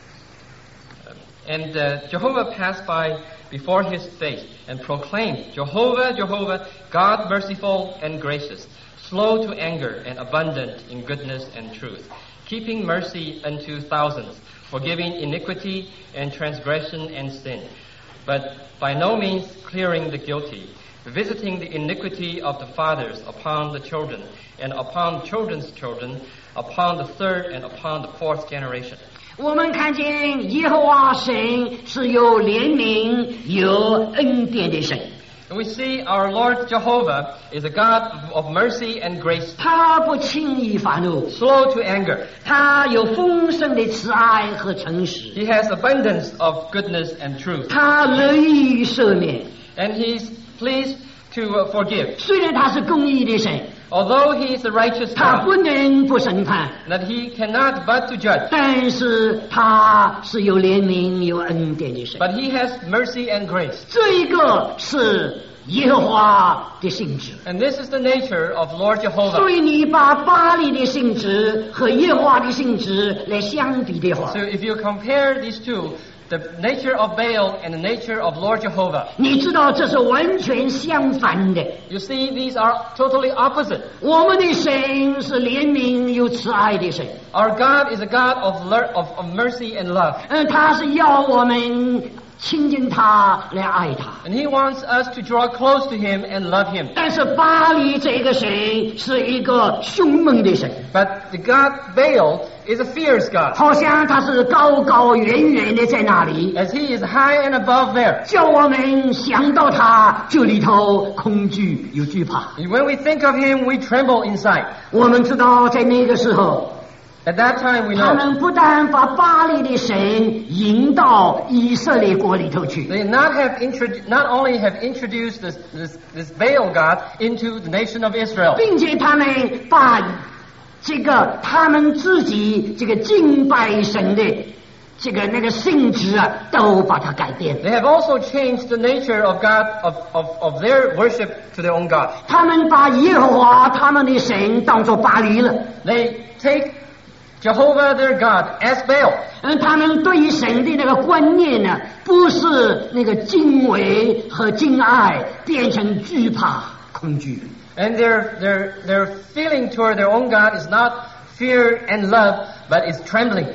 And uh, Jehovah passed by before his face and proclaimed, Jehovah, Jehovah, God merciful and gracious, slow to anger and abundant in goodness and truth, keeping mercy unto thousands, forgiving iniquity and transgression and sin, but by no means clearing the guilty, visiting the iniquity of the fathers upon the children, and upon children's children, upon the third and upon the fourth generation. 我们看见耶和华神是有怜悯、有恩典的神。 And we see our Lord Jehovah is a God of mercy and grace. 他不轻易发怒， slow to anger. 他有丰盛的慈爱和诚实， He has abundance of goodness and truth. 他乐意赦免。 And he's pleased to uh, forgive. 虽然他是公义的神， Although he is a righteous 他 God, 不能不审判， that he cannot but to judge. 但是他是有怜悯、有恩典的神。 But he has mercy and grace. 这一个是耶和华的性质。 And this is the nature of Lord 所 Jehovah. 以你把巴黎的性质和耶和华的性质来相比的话， So if you compare these two, the nature of Baal and the nature of Lord Jehovah, 你知道这是完全相反的。 you see these are totally opposite. 我们的神是怜悯有慈爱的神， Our God is a God of, ler- of, of mercy and love. 嗯，他是要我们亲近他来爱他。 And he wants us to draw close to him and love him. 但是巴黎这个神是一个凶猛的神， But the God Baal is a fierce God, 好像他是高高远远的在那里， as he is high and above there. 叫我们想到他就里头恐惧有惧怕。 And when we think of him, we tremble inside. 我们知道在那个时候， At that time, we 他 know 们不但把巴黎的神引到以色列国里头去， they not have introdu- not only have introduced this, this, this Baal God into the nation of Israel, 并且他们把这个他们自己这个敬拜神的这个那个性质啊，都把它改变。 they have also changed the nature of God of, of, of their worship to their own God. 他们把耶和华他们的神当作巴黎了， They take Jehovah their God as Baal. 嗯，他们对于神的那个观念呢，不是那个敬畏和敬爱，变成惧怕、恐惧。 And their, their, their feeling toward their own God is not fear and love, but is trembling.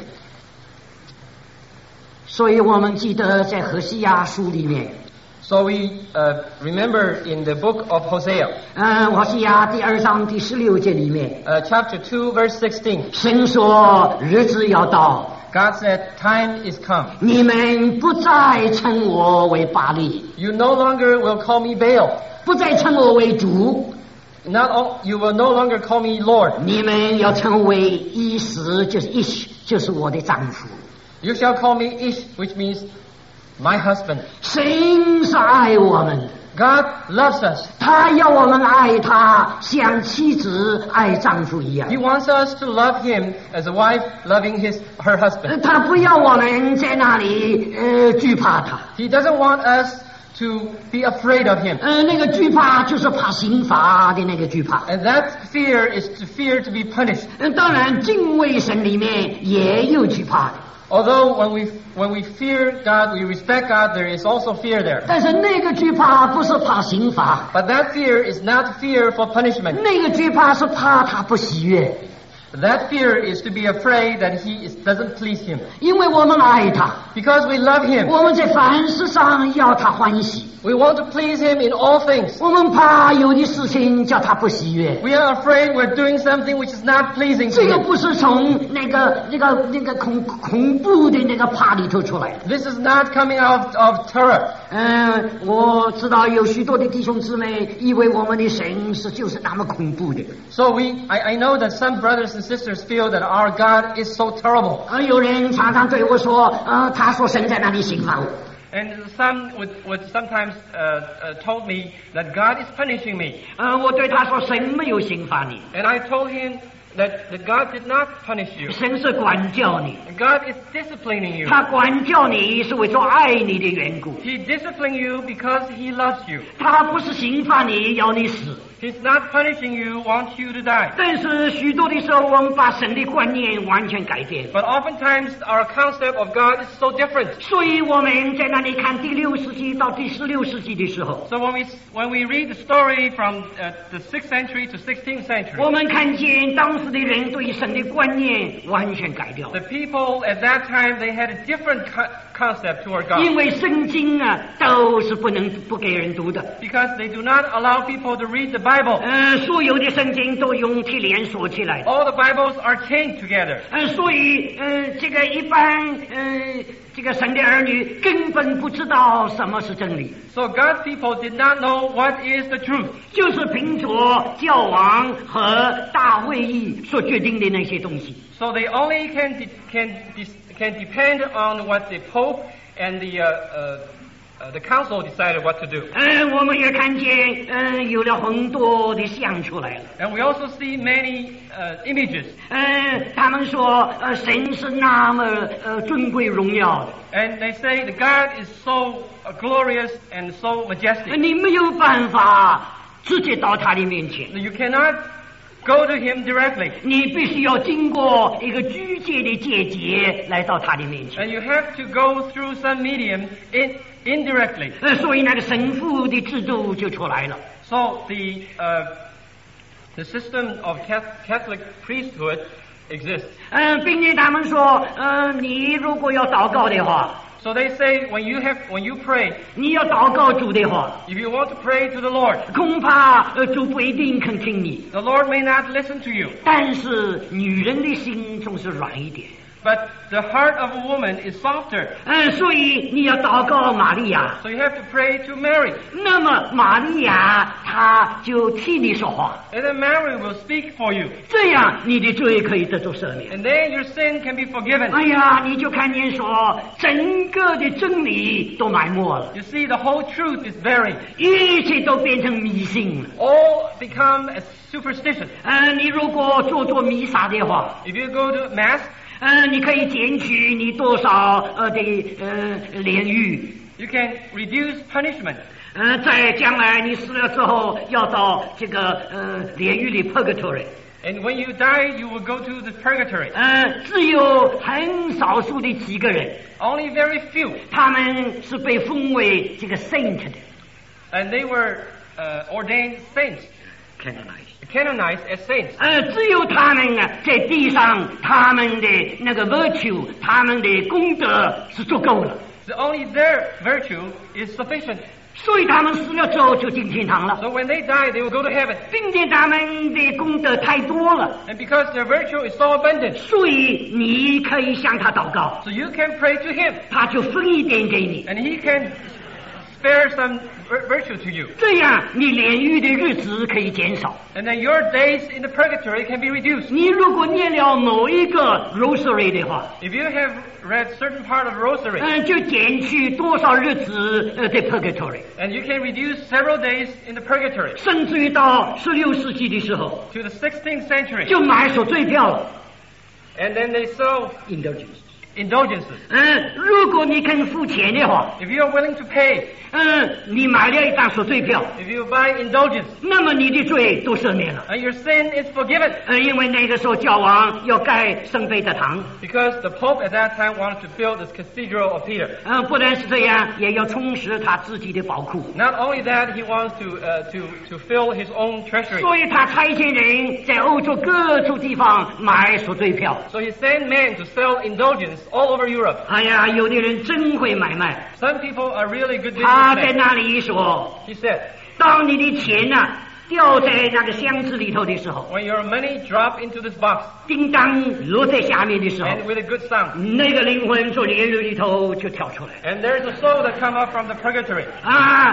所以我们记得在何西阿书里面， So we uh, remember in the book of Hosea, 嗯，何西阿第二章第十六节里面， uh, chapter two, verse sixteen, 神说日子要到， God said, time is come. 你们不再称我为巴力， You no longer will call me Baal. 不再称我为主， Not all, you will no longer call me Lord. 你们要称为伊什，就是伊什，就是我的丈夫。 You shall call me Ish, which means my husband. 神是爱我们的， God loves us. 他要我们爱他，像妻子爱丈夫一样 He。wants us to love him as a wife loving his her husband. 他不要我们在那里呃惧怕他， He doesn't want us to be afraid of him. 呃那个惧怕就是怕刑罚的那个惧怕。 And that fear is to fear to be punished. 嗯，当然敬畏神里面也有惧怕的， Although when we when we fear God, we respect God, there is also fear there. 但是那个惧怕不是怕刑罚， But that fear is not fear for punishment. 那个惧怕是怕他不喜悦， That fear is to be afraid that he is, doesn't please him. 因为我们爱他， Because we love him. 我们在凡事上要他欢喜， We want to please him in all things. 我们怕有的事情叫他不喜悦。 We are afraid we're doing something which is not pleasing to 这个 him. 不是从那个那个那个恐恐怖的那个怕里头出来的。 This is not coming out of terror. 嗯，我知道有许多的弟兄姊妹以为我们的神是就是那么恐怖的。 So we, I, I know that some brothers and and sisters feel that our God is so terrible. 呃，有人常常对我说，呃，他说神在那里刑罚我。 And some would, would sometimes uh, uh, told me that God is punishing me. 呃，我对他说神没有刑罚你， And I told him that, that God did not punish you. 神是管教你， God is disciplining you. 他管教你是为着爱你的缘故， He disciplines you because he loves you. 他不是刑罚你要你死。 He's not punishing you, wants you to die. 但是许多的时候，我们把神的观念完全改变， But oftentimes our concept of God is so different. 所以我们在那里看第六世纪到第十六世纪的时候， So when we when we read the story from uh, the sixth century to sixteenth century, 我们看见当时的人对神的观念完全改掉了， the people at that time they had a different co- concept toward 因 God 为圣经啊都是不能不给人读的， because they do not allow people to read the Bible. 呃，所有的圣经都用铁链锁起来， All the Bibles are chained together. 呃，所以呃，这个一般呃，这个神的儿女根本不知道什么是真理， So God's people did not know what is the truth. 就是凭着教王和大卫议所决定的那些东西。 So they only can de- can de- can depend on what the Pope and the uh, uh, uh, the council decided what to do. 呃，我们也看见，呃，有了很多的像出来了。 And we also see many uh, images. 呃，他们说，呃，神是那么呃尊贵荣耀的， And they say that God is so uh, glorious and so 呃 majestic. 你没有办法直接到他的面前， You cannot go to Him directly. 你必须要经过一个居界的界节来到他的面前。 And you have to go through some medium in, indirectly. 呃，所以那个神父的制度就出来了。 So the uh, the system of Cath- Catholic priesthood exists. 嗯、呃，并且他们说，呃，你如果要祷告的话， So they say when you have when you pray, 你要祷告主的话， if you want to pray to the Lord, 恐怕呃主不一定肯听你。 the Lord may not listen to you. 但是女人的心总是软一点， But the heart of a woman is softer. 嗯、所以你要祷告玛利亚， So you have to pray to Mary. 那么玛利亚她就替你说话， And then Mary will speak for you. 这样你的罪可以得到赦免。 And then your sin can be forgiven. 哎呀，你就看见说，整个的真理都埋没了， You see, the whole truth is buried. 一切都变成迷信了。 All become a superstition. 嗯、你如果做做弥撒的话， If you go to Mass, 嗯、你可以减去你多少呃的呃炼狱。 you can reduce punishment. 呃，在将来你死了之后，要到这个呃炼狱里 purgatory。 And when you die, you will go to the purgatory. 呃，只有很少数的几个人， Only very few. 他们是被封为这个 saint 的 And they were uh, ordained saints, canonized。 canonized as saints. 呃，只有他们啊，在地上他们的那个 virtue，他们的功德是足够了， So only their virtue is sufficient. 所以他们死了之后就进天堂了， So when they die, they will go to heaven. 并且他们的功德太多了， And because their virtue is so abundant, 所以你可以向他祷告， so you can pray to Him, 他就分一点给你， and He can spare some vir- virtue to you. 这样你炼狱的日子可以减少。 And then your days in the purgatory can be reduced. 你如果念了某一个 rosary 的话， If you have read certain part of the rosary, 嗯、就减去多少日子呃的 purgatory， and you can reduce several days in the purgatory 甚至于到十六世纪的时候， to the sixteenth century. 就买赎罪票了 And then they sell indulgence。 indulgences. 嗯，如果你肯付钱的话， If you are willing to pay, 嗯，你买了一张赎罪票， if you buy indulgence, 那么你的罪都赦免了。 and your sin is forgiven. 嗯，因为那个时候教王要盖圣彼得堂， Because the Pope at that time wanted to build this Cathedral of Peter. 嗯，不但是这样，也要充实他自己的宝库。 Not only that, he wants to uh, to to fill his own treasury. 所以他差遣人在欧洲各处地方买赎罪票。 So he sent men to sell indulgence all over Europe. 哎呀，有的人真会买卖。 Some people are really good 他在 businessmen. 那里说， He said, 当你的钱呐、掉在那个箱子里头的时候， when your money drop into this box 叮当落在下面的时候， and with a good sound, 那个灵魂从炼狱里头就跳出来。 and there's a soul that come up from the purgatory. 啊，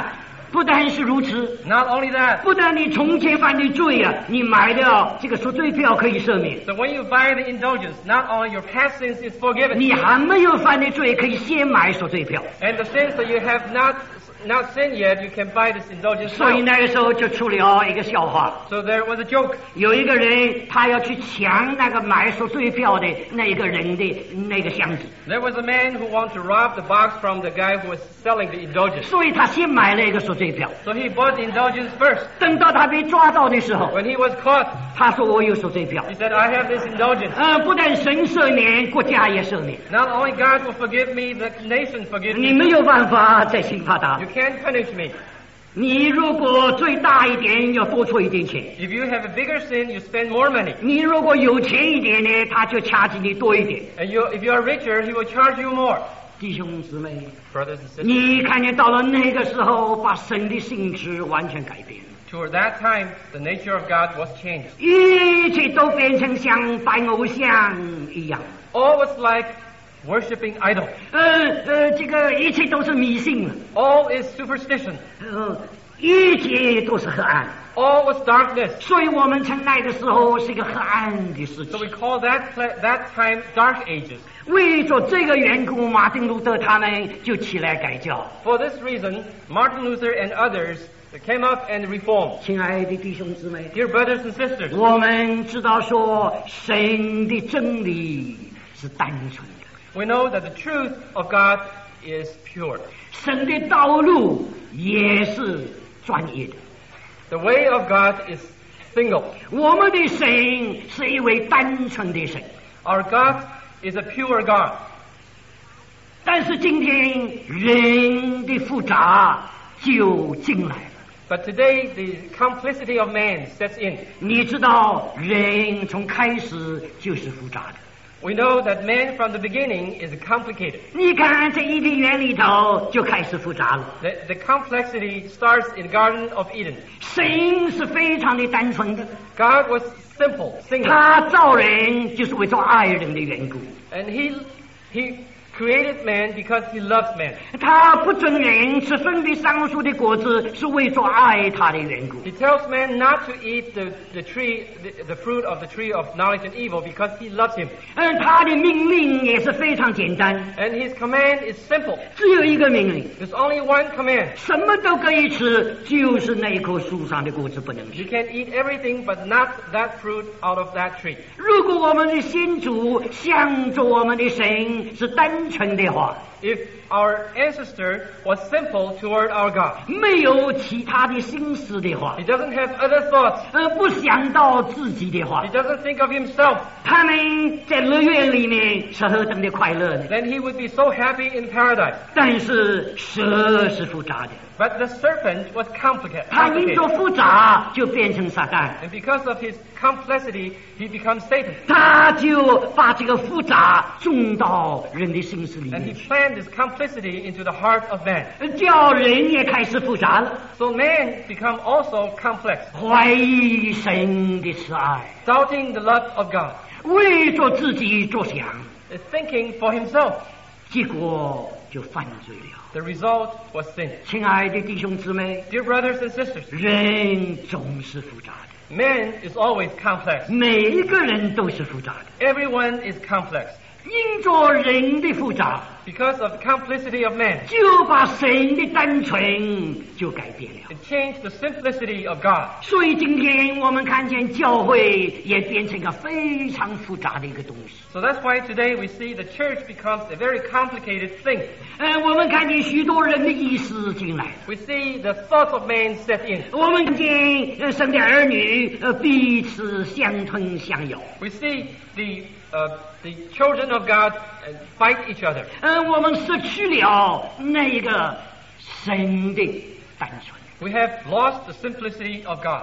不但是如此， Not only that, 不但你从前犯的罪啊，你买了这个赎罪票可以赦免， so when you buy the indulgence, not only your past sins is forgiven, 你还没有犯的罪可以先买赎罪票。 and the sins that you have not not sinned yet, you can buy this indulgence 所以 now. 那个时候就出了一个笑话， So there was a joke. 有一个人他要去抢那个买赎罪票的那一个人的那个箱子， There was a man who wanted to rob the box from the guy who was selling the indulgence. 所以他先买了一个赎罪票。 So he bought the indulgence first. 等到他被抓到的时候， When he was caught, 他说我有赎罪票。 he said, I have this indulgence. 呃，不但神赦免，国家也赦免。 Not only God will forgive me, the nation forgive 你 me. 没有办法再刑罚他 You。can't punish me. 你如果罪大一点，要多出一点钱； If you have a bigger sin, you spend more money. 你如果有钱一点呢，他就掐紧你多一点。 And you, if you are richer, he will charge you more. 弟兄姊妹， Brothers and sisters, 你看见到了那个时候，把神的性质完全改变了， toward that time, the nature of God was changed. 一切都变成像拜偶像一样。 All was like worshipping idols. 呃呃，这个一切都是迷信了， All is superstition. 呃，一切都是黑暗。 All was darkness. 所以我们称那个时候是一个黑暗的时 So 期。 we call that pla- that time dark ages. 为着这个缘故，马丁路德他们就起来改教。 For this reason, Martin Luther and others came up and reformed. 亲爱的弟兄姊妹， Dear brothers and sisters, 我们知道说神的真理是单纯的， we know that the truth of God is pure. 神的道路也是专业的。 The way of God is single. 我们的神是一位单纯的神， Our God is a pure God. 但是今天人的复杂就进来了。 But today, the complicity of man sets in. 你知道，人从开始就是复杂的。 We know that man from the beginning is complicated. 你看，这伊甸园里头就开始复杂了。 The, the complexity starts in the Garden of Eden. 神是非常的单纯的， God was simple, single, 他造人就是为咗爱人的缘故。 and he, he created man because he loves man. 他不准人吃分别善树的果子，是为咗爱他的缘故。 He tells man not to eat the, the tree, the, the fruit of the tree of knowledge and evil because he loves him. 嗯，他的命令也是非常简单， And his command is simple. 只有一个命令： There's only one command. 什么都可以吃，就是那一棵树上的果子不能 You 吃。 can eat everything but not that fruit out of that tree. 如果我们的先祖向着我们的神是单纯的话， If our ancestor was simple toward our God, 没有其他的心思的话 he，doesn't have other thoughts, 呃，不想到自己的话 he，doesn't think of himself, 他们在乐园里面是何等的快乐呢？ then he would be so happy in paradise. 但是蛇是复杂的， But the serpent was complicated. 他因着 complicated. 复杂就变成撒旦， And because of his complexity, he becomes Satan. 他就把这个复杂种到人的心思里 And he 面去， planned this complicity into the heart of man. 叫人也开始复杂了， So man become also complex, 怀疑神的慈爱， doubting the love of God, 为着自己着想， thinking for himself. 结果就犯罪了。 The result was sin. 亲爱的弟兄姊妹， Dear brothers and sisters, 人总是复杂的， man is always complex. 每一个人都是复杂的。 Everyone is complex. 因着人的复杂， Because of the complicity of man, 就把神的单纯就改变了。 it changed the simplicity of God. 所以今天我们看见教会也变成一个非常复杂的一个东西。 So that's why today we see the church becomes a very complicated thing. 呃，我们看见许多人的意思进来了， We see the thoughts of man set in. 我们看见呃生的儿女呃彼此相吞相咬， We see the uh, the children of God uh, fight each other. 呃，我们失去了那个神的单纯。 We have lost the simplicity of God.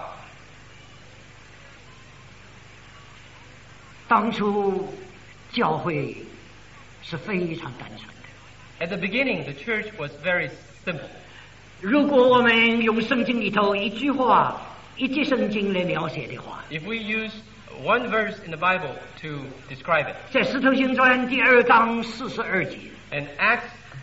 当初教会是非常单纯的。 At the beginning, the church was very simple. 如果我们用圣经里头一句话、一节圣经来描写的话， If we use one verse in the Bible to describe it, 在使徒行传第二章四十二节， in Acts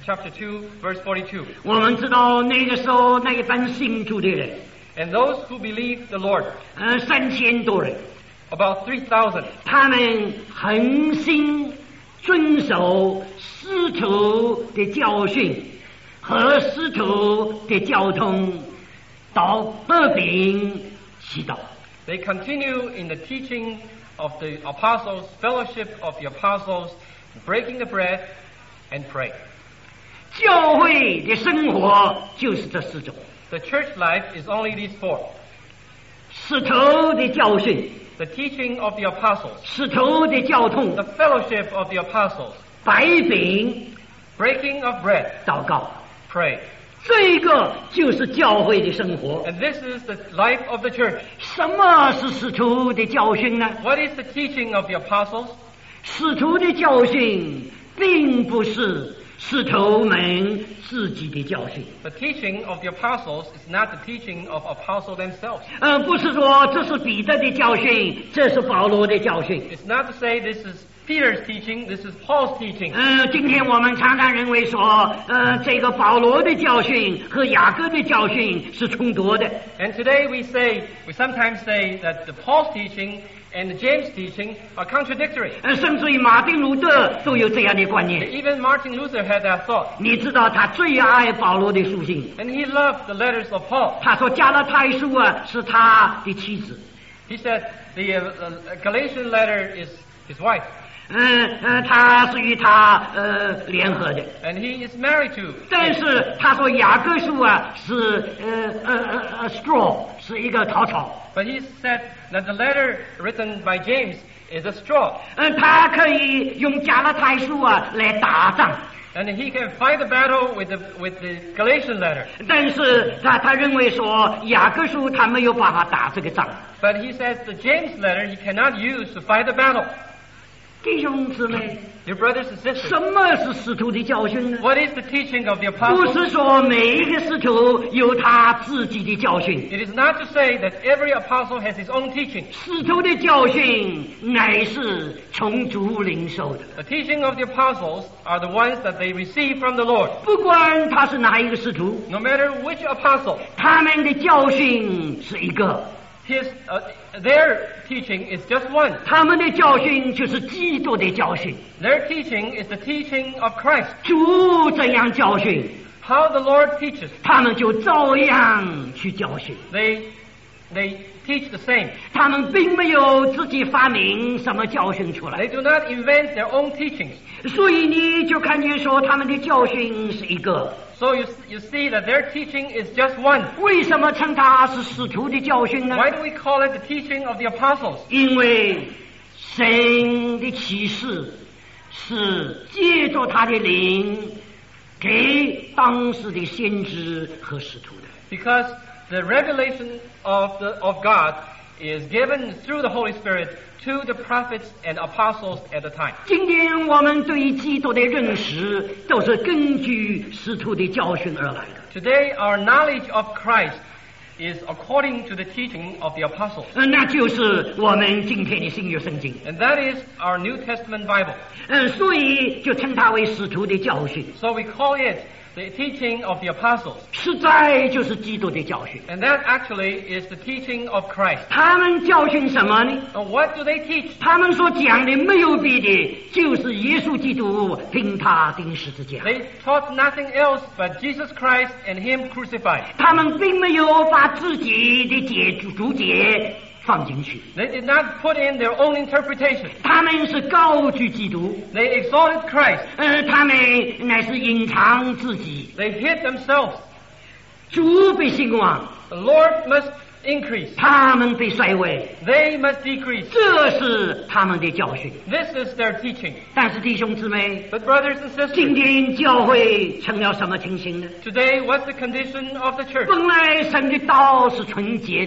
chapter two, verse forty-two. 我们知道那个时候那一班信主的人， And those who believed the Lord, 呃，三千多人， about three thousand, 他们恒心遵守师徒的教训和师徒的交通，到得饼祈祷。 they continue in the teaching of the apostles, fellowship of the apostles, breaking the bread, and pray. 教会的生活就是这四种： The church life is only these four. 师徒的教训、 The teaching of the apostles, 师徒的交通、 the fellowship of the apostles, 摆饼、 breaking of bread, 祷告。 pray. 这个就是教会的生活。 And this is the life of the church. 什么是使徒的教训呢？ What is the teaching of the apostles? 使徒的教训并不是使徒们自己的教训， The teaching of the apostles is not the teaching of apostles themselves. 呃，不是说这是彼得的教训，这是保罗的教训。 It's not to say this is Peter's teaching, this is Paul's teaching. 呃，今天我们常常认为说，呃，这个保罗的教训和雅各的教训是冲突的。 And today we say, we sometimes say that the Paul's teaching and the James teaching are contradictory. 呃，甚至于马丁路德都有这样的观念。 Even Martin Luther had that thought. 你知道他最爱保罗的书信， And he loved the letters of Paul. 他说加拉太书啊是他的妻子， He said the uh, uh, Galatian letter is his wife. 嗯呃，他是与他呃联合的。 And he is married to. 但是他说雅各书啊是呃呃呃呃 straw 是一个草草， But he said that the letter written by James is a straw. 嗯、他可以用加拉太书啊来打仗， And he can fight the battle with the, with the Galatian letter. 但是他他认为说雅各书他没有办法打这个仗。 But he says the James letter he cannot use to fight the battle. 弟兄姊妹， Dear brothers and sisters, 什么是使徒的教训呢？ what is the teaching of the 不 apostles? 是说每一个使徒有他自己的教训， It is not to say that every apostle has his own teaching. 使徒的教训乃是从主领受的。 The teaching of the apostles are the ones that they receive from the Lord. 不管他是哪一个使徒， No matter which apostle, 他们的教训是一个， his, uh, their teaching is just one. 他们的教训就是基督的教训。 Their teaching is the teaching of Christ. 主怎样教训， How the Lord teaches, 他们就照样去教训。 they, they teach the same. 他们并没有自己发明什么教训出来， They do not invent their own teachings. 所以你就看见说他们的教训是一个。 So you, you see that their teaching is just one. 为什么称它是使徒的教训呢？ Why do we call it the teaching of the apostles? 因为神的启示是借着他的灵给当时的先知和使徒的。 Because the revelation of, the, of God is given through the Holy Spirit to the prophets and apostles at the time. 今天我们对基督的认识都是根据使徒的教训而来的。 Today, our knowledge of Christ is according to the teaching of the apostles. 呃，那就是我们今天的新约圣经。 And that is our New Testament Bible. 嗯，所以就称它为使徒的教训。 So we call it the teaching of the apostles. 实在就是基督的教训。 And that actually is the teaching of Christ. 他们教训什么呢？ And what do they teach? 他们所讲的没有别的，就是耶稣基督凭他钉十字架。 They taught nothing else but Jesus Christ and Him crucified. 他们并没有把自己的解注解放进去， They did not put in their own interpretation. 他们是高举基督， They exalted Christ. 呃，他们乃是隐藏自己。 They hid themselves. 主被兴旺， The Lord must increase. 他们被衰微， They must decrease. 这是他们的教训。 This is their teaching. 但是弟兄姊妹， But brothers and 今 sisters, 天教会成了什么情形呢？ today what's the condition of the church? 本来神的道是纯洁的，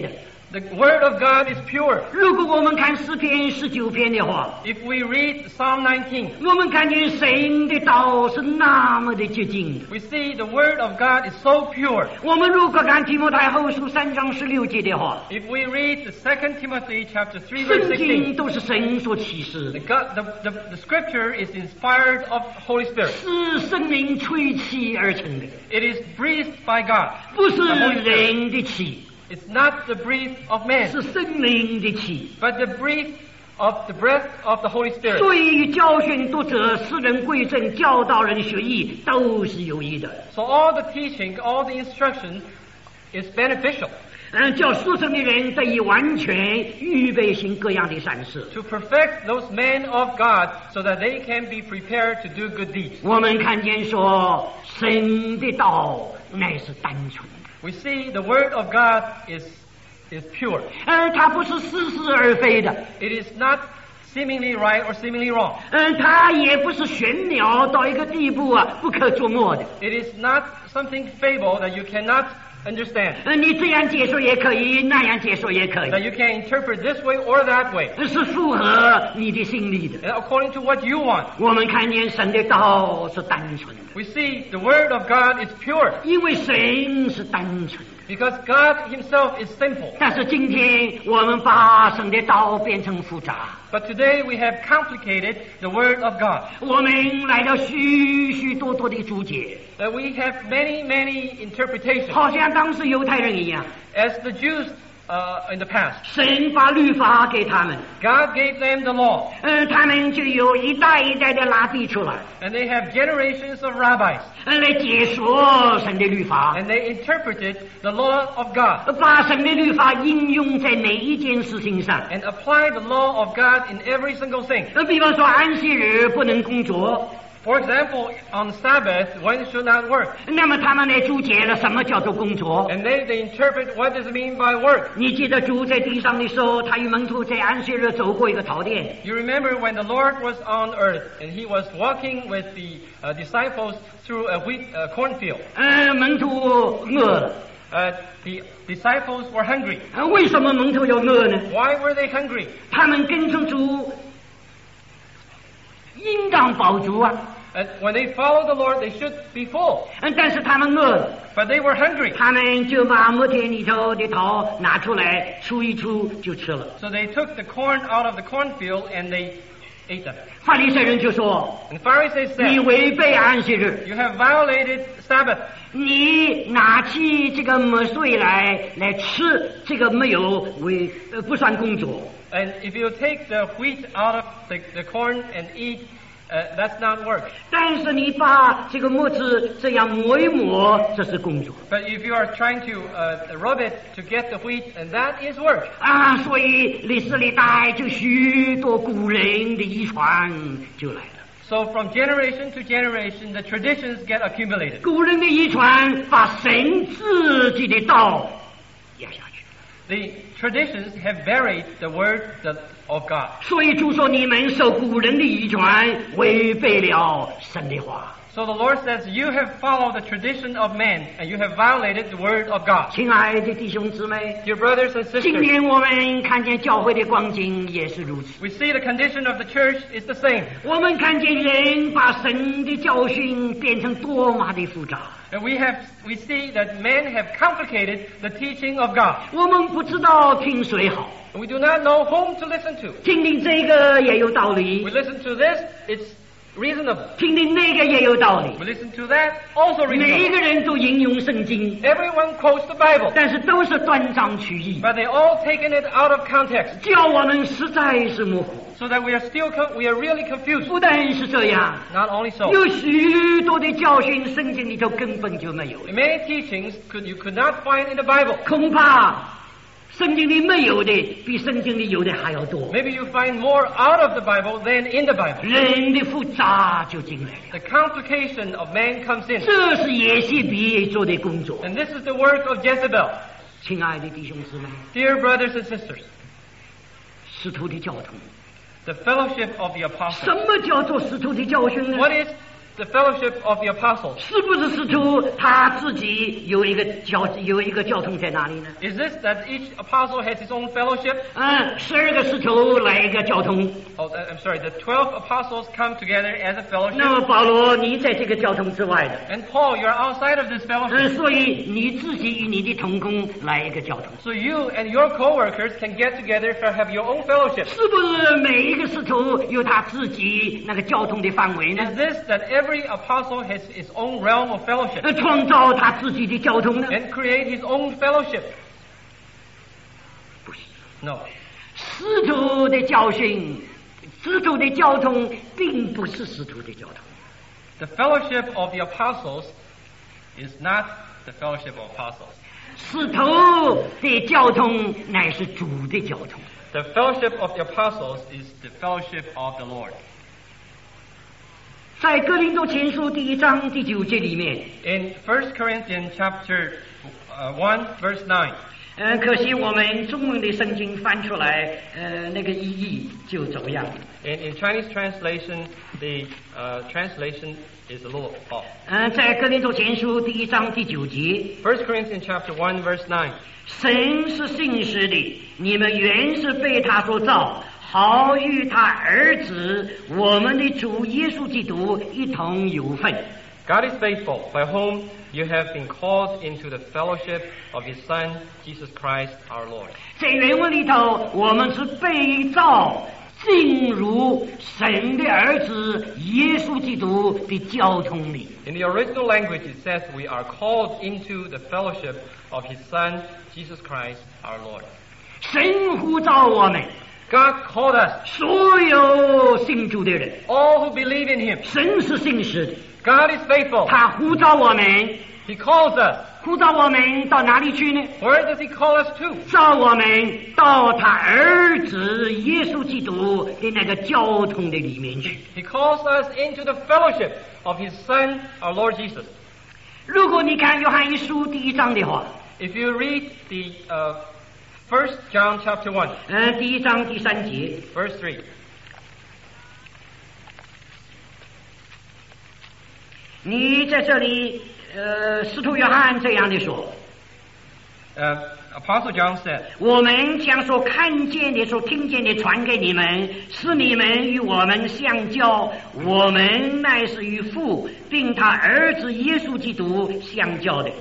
The Word of God is pure. 如果我们看诗篇十九篇的话， If we read Psalm nineteen, 我们看见神的道是那么的洁净的。 we see the Word of God is so pure. 我们如果看提摩太后书三章十六节的话， If we read the Second Timothy chapter three verse 圣经 sixteen, 都是神所启示 the, 的， God, the, the, the Scripture is inspired of Holy Spirit. 是圣灵吹气而成的， It is breathed by God. 不是 The Holy Spirit. 人的气， It's not the breath of man, 是圣灵的气。 but the breath of the breath of the Holy Spirit. 所以教训读者、使人归正、教导人学艺，都是有益的。 So all the teaching, all the instruction is beneficial 嗯，叫属神的人得以完全预备行各样的善事。 to perfect those men of God so that they can be prepared to do good deeds. 我们看见说，神的道乃是单纯的， We see the Word of God is, is pure. 嗯，它不是似是而非的， It is not seemingly right or seemingly wrong. 嗯，它也不是玄妙到一个地步啊，不可捉摸的。 It is not something fable that you cannot understand, 嗯，你这样解说也可以，那样解说也可以， that you can interpret this way or that way, 是符合你的心理的。 and according to what you want. 我们看见神的道是单纯的， We see the Word of God is pure 因为神是单纯的。 because God Himself is simple. 但是今天我们把神的道变成复杂， But today we have complicated the Word of God. 我们来了许许多多的注解， That we have many, many interpretations, 好像当时犹太人一样， as the Jews uh, in the past. 神把律法给他们， God gave them the law, 嗯，他们就有一代一代的拉比出来， and they have generations of rabbis, 嗯，来解说神的律法， and they interpreted the law of God 把神的律法应用在每一件事情上。 and applied the law of God in every single thing. 呃，比方说安息日不能工作， For example, on Sabbath, one should not work, 那么他们来注解了什么叫做工作。 and they, they interpret what does it mean by work. 你记得主在地上的时候，他与门徒在安息日走过一个陶店， You remember when the Lord was on earth and He was walking with the uh, disciples through a wheat uh, cornfield. 呃，门徒饿了。 Uh, the disciples were hungry. 呃，为什么门徒要饿呢？ Why were they hungry? 他们跟从主，应当饱足啊。 And when they follow the Lord, they should be full. 嗯，但是他们饿了， But they were hungry. 他们就把麦田里头的桃拿出来，出一出就吃了。 So they took the corn out of the cornfield and they ate them. 法利赛人就说 And the Pharisees：“ 你 said, 违背安息日， You have violated Sabbath. 你拿起这个麦穗来来吃，这个没有违呃不算工作。 And if you take the wheat out of the, the corn and eat, uh, that's not work. 但是你把这个麦子这样磨一磨，这是工作 But if you are trying to uh, rub it to get the wheat, and that is work. 啊！所以历史历代就许多古人的遗传就来了。 So from generation to generation, the traditions get accumulated. 古人的遗传把神自己的道压下去， The traditions have buried the word that- of God. 所以主说你们受古人的遗传，违背了神的话。 So the Lord says, you have followed the tradition of man, and you have violated the word of God. 亲爱的弟兄姊妹， Dear brothers and 今 sisters, 天我们看见教会的光景也是如此。 we see the condition of the church is the same. 我们看见人把神的教训变成多么的复杂， And we have, we see that men have complicated the teaching of God. 我们不知道听谁好， We do not know whom to listen to. 听听这个也有道 We 理， listen to this, it's reasonable. 听听那个也有道理。 We listen to that, also 每一 reasonable. 个人都引用圣经， Everyone quotes the Bible, 但是都是断章取义， but they all taken it out of context, 叫我们实在是模糊。 so that we are still, co- we are really confused. 不但是这样， Not only so, 有许多的教训，圣经里头根本就没有， many teachings could, you could not find in the Bible. 恐怕圣经里没有的，比圣经里有的还要多。 Maybe you find more out of the Bible than in the Bible. 人的复杂就进来了， The complication of man comes in. 这是耶西比做的工作。 And this is the work of Jezebel. 亲爱的弟兄姊妹， Dear brothers and sisters, 使徒的教统， the fellowship of the 什 apostles. 么叫做使徒的教训呢？ What is the fellowship of the apostles? 是不是使徒他自己有一个交有一个交通在哪里呢？ Is this that each apostle has his own fellowship? 嗯，十二个使徒来一个交通。 Oh, I'm sorry, the twelve apostles come together as a 那么 fellowship. 保罗，你在这个交通之外的， And Paul, you're outside of this 嗯， fellowship. 所以你自己与你的同工来一个交通。 So you and your co-workers can get together to have your own fellowship. 是不是每一个使徒有他自己那个交通的范围呢？ Is this that every apostle has his own realm of fellowship 呃，创造他自己的交通呢？ and create his own fellowship? 不是， No. 使徒的教训，使徒的交通并不是使徒的交通。 The fellowship of the apostles is not the fellowship of apostles. 使徒的交通乃是主的交通。 The fellowship of the apostles is the fellowship of the Lord. 在哥林多前书第一章第九节里面， In First Corinthians chapter uh, one, verse nine, 呃，可惜我们中文的圣经翻出来，呃，那个意义就走样了。 in, in Chinese translation, the uh, translation is a little off. 嗯、在哥林多前书第一章第九节， First Corinthians chapter one, verse nine. 神是信实的，你们原是被他所造，好与他儿子我们的主耶稣基督一同有份。 God is faithful, by whom you have been called into the fellowship of His Son, Jesus Christ our Lord. 在原文里头，我们是被造进入神的儿子耶稣基督的交通里。 In the original language, it says we are called into the fellowship of His Son, Jesus Christ our Lord. 神呼召我们， God called us, 所有信主的人， all who believe in Him. 神是信实的， God is faithful. 他呼召我们， He calls us. 呼召我们到哪里去呢？ Where does He call us to? 召我们到他儿子耶稣基督的那个交通的里面去。 He calls us into the fellowship of His Son, our Lord Jesus. 如果你看约翰一书第一章的话， If you read the uh, First John chapter one, 呃，第一章第三节， verse three, 你在这里，呃，使徒约翰这样的说。 uh, Apostle John said, 我们将所看见的、所听见的传给你们，使你们与我们相交。我们乃是与父，并他儿子耶稣基督相交的。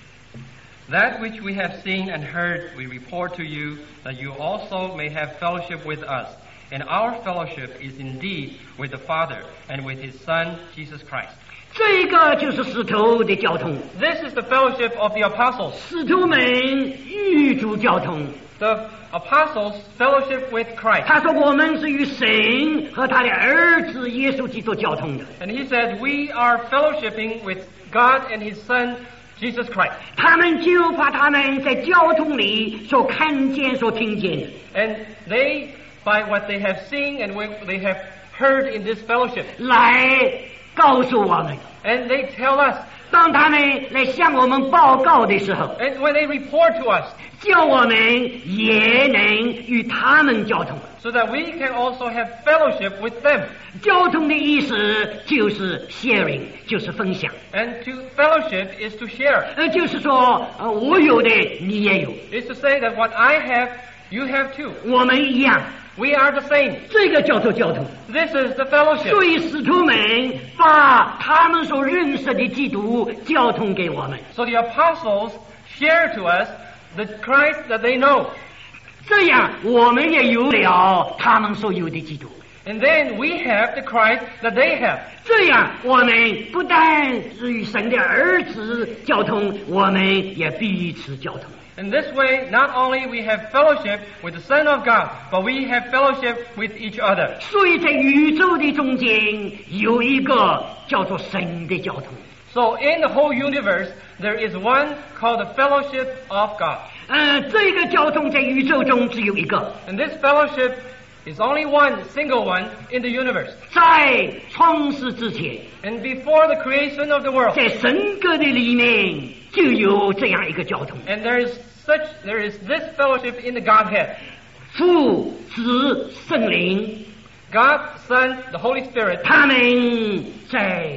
That which we have seen and heard we report to you, that you also may have fellowship with us. And our fellowship is indeed with the Father and with His Son, Jesus Christ. 这个就是使徒的交通， This is the fellowship of the apostles. 使徒们与主交通。 The apostles fellowship with Christ. 他说我们是与神和他的儿子耶稣基督交通的。 And he said, we are fellowshipping with God and His Son, Jesus Christ. 他们就把他们在交通里所看见、所听见的， And they, by what they have seen and what they have heard in this fellowship, 来告诉我们。 and they tell us, 当他们来向我们报告的时候， and when they report to us, 叫我们也能与他们交通。 so that we can also have fellowship with them. 交通的意思就是 sharing， 就是分享。 And to fellowship is to share. 呃，就是说，呃，我有的你也有， It's to say that what I have, you have too. 我们一样。 We are the same. 这个叫做交通。 This is the fellowship. 所以使徒们把他们所认识的基督交通给我们， So the apostles share to us the Christ that they know. 这样我们也有了他们所有的基督。 And then we have the Christ that they have. 这样我们不但是与神的儿子交通，我们也彼此交通。 In this way, not only we have fellowship with the Son of God, but we have fellowship with each other. 所以在宇宙的中间有一个叫做神的交通。 So in the whole universe, there is one called the fellowship of God. 呃，这个交通在宇宙中只有一个， And this fellowship is only one single one in the universe. 在创世之前， And before the creation of the world, 在神格的里面就有这样一个交通。 and there is such, there is this fellowship in the Godhead. 父、子、圣灵， God, Son, the Holy Spirit, 他们在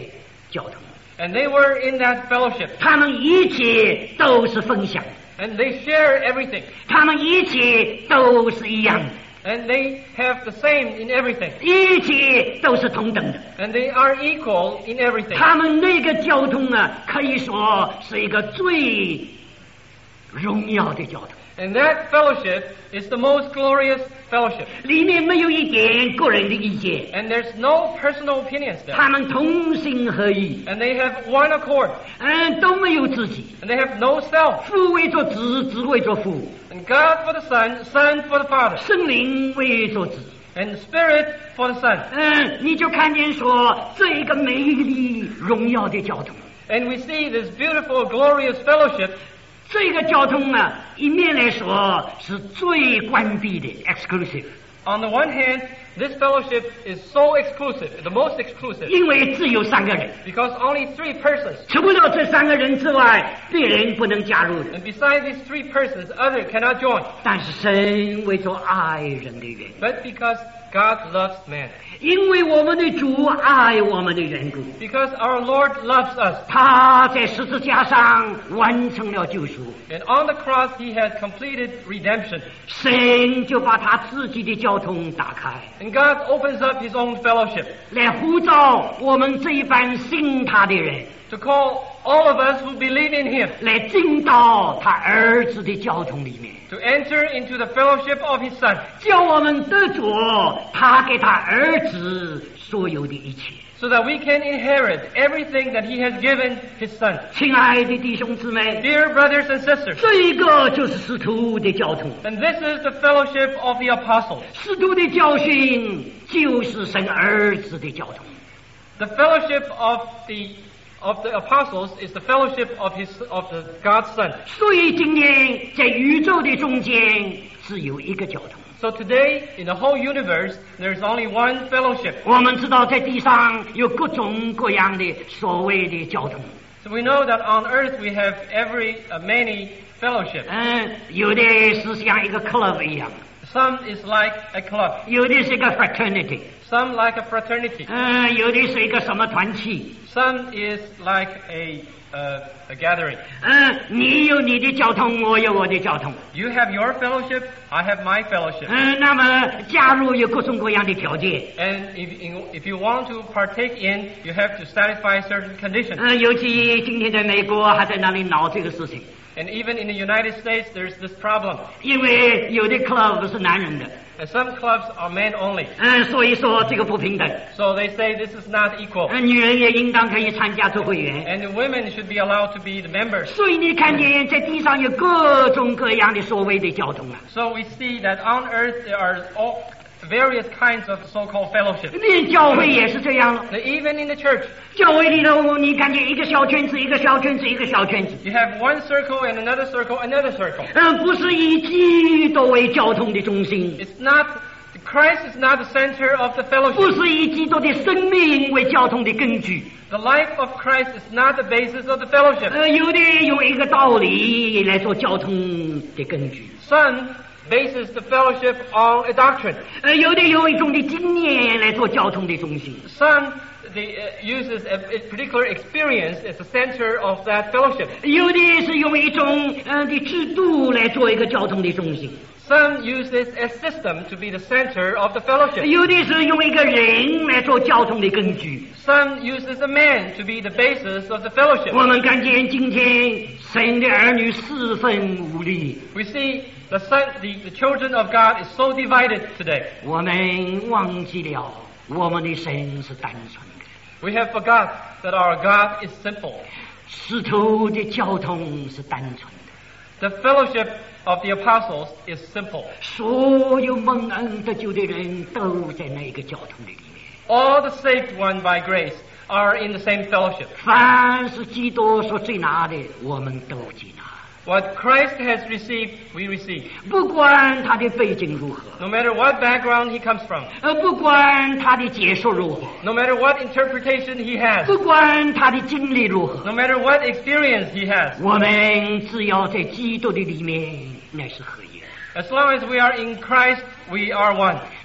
交通。 And they were in that fellowship. 他们一切都是分享， And they share everything. 他们一切都是一样的， And they have the same in everything. 一切都是同等的。 And they are equal in everything. 他们那个交通啊，可以说是一个最荣耀的交通， And that fellowship is the most glorious fellowship. 里面没有一点个人的意见， And there's no personal opinions there. 他们同心合一， And they have one accord. 嗯，都没有自己， And they have no self. 父为作子，子为作父， And God for the Son, Son for the Father. 圣灵为作子。 And Spirit for the Son. 嗯，你就看见说这一个美丽荣耀的交通， And we see this beautiful, glorious fellowship. 这个交通呢，一面来说是最关闭的 （exclusive）， On the one hand, this fellowship is so exclusive, the most exclusive, 因为只有三个人， because only three persons. 除了这三个人之外，别人不能加入的。 And besides these three persons, other cannot join. 但是神为做爱人的缘故， But because God loves man. 因为我们的主爱我们的缘故， Because our Lord loves us. 他在十字架上完成了救赎， And on the cross, He has completed redemption. 神就把他自己的交通打开， And God opens up His own fellowship 来呼召我们这一班信他的人， to call all of us who believe in Him 来进到他儿子的交通里面， to enter into the fellowship of His Son, 叫我们得着他给他儿子所有的一切。 so that we can inherit everything that He has given His Son. 亲爱的弟兄姊妹， Dear brothers and sisters, 这一个就是使徒的交通， and this is the fellowship of the apostles. 使徒的教训就是神儿子的交通。 The fellowship of the of the apostles is the fellowship of His of the God's Son. 所以今天在宇宙的中间只有一个交通。 So today, in the whole universe, there is only one fellowship. 我们知道在地上有各种各样的所谓的交通， So we know that on earth we have every uh, many fellowships. 嗯，有的是像一个 club 一样， Some is like a club, 有的是一个 fraternity， some like a fraternity, 嗯，有的是一个什么团契， some is like a uh, a gathering. 嗯，你有你的交通，我有我的交通， You have your fellowship, I have my fellowship. 嗯，那么加入有各种各样的条件， And if, if you want to partake in, you have to satisfy certain conditions. 嗯，尤其今天在美国还在那里闹这个事情， And even in the United States, there's this problem. 因为有的 club 是男人的， And some clubs are men only. 嗯，所以说这个不平等， So they say this is not equal. 嗯，女人也应当可以参加做会员。 And the women should be allowed to be the members. 所以你看见在地上有各种各样的所谓的交通啊， So we see that on earth there are all various kinds of so-called fellowship. 连教会也是这样了。 Now, even in the church, 教会里头，你看见一个小圈子，一个小圈子，一个小圈子， you have one circle and another circle, another circle. 嗯，不是以基督为交通的中心， It's not, Christ is not the center of the 不 fellowship. 是以基督的生命为交通的根据。 The life of Christ is not the basis of the fellowship. 呃，有的用一个道理来做交通的根据， Some bases the fellowship on a doctrine. 呃，有的用一种的经验来做交通的中心。 Some they, uh, uses a, a particular experience as the center of that fellowship. 有的是用一种呃的制度来做一个交通的中心， Some use this as system to be the center of the fellowship. 有的是用一个人来做交通的根据。 Some uses a man to be the basis of the fellowship. 我们看见今天神的儿女四分五裂， We see the son, the, the children of God is so divided today. 我们忘记了我们的神是单纯的， We have forgot that our God is simple. 使徒的交通是单纯的， The fellowship of the apostles is simple. 所有蒙恩得救的人都在那个交通的里面。 All the saved one by grace are in the same fellowship. 凡是基督所接纳的，我们都接纳。 What Christ has received, we receive. 不管他的背景如何， No matter what background he comes from, 呃，不管他的解说如何， no matter what interpretation he has, 不管他的经历如何， no matter what experience he has, 我们只要在基督的里面，乃是合一的。 as long as we are in Christ, we are one.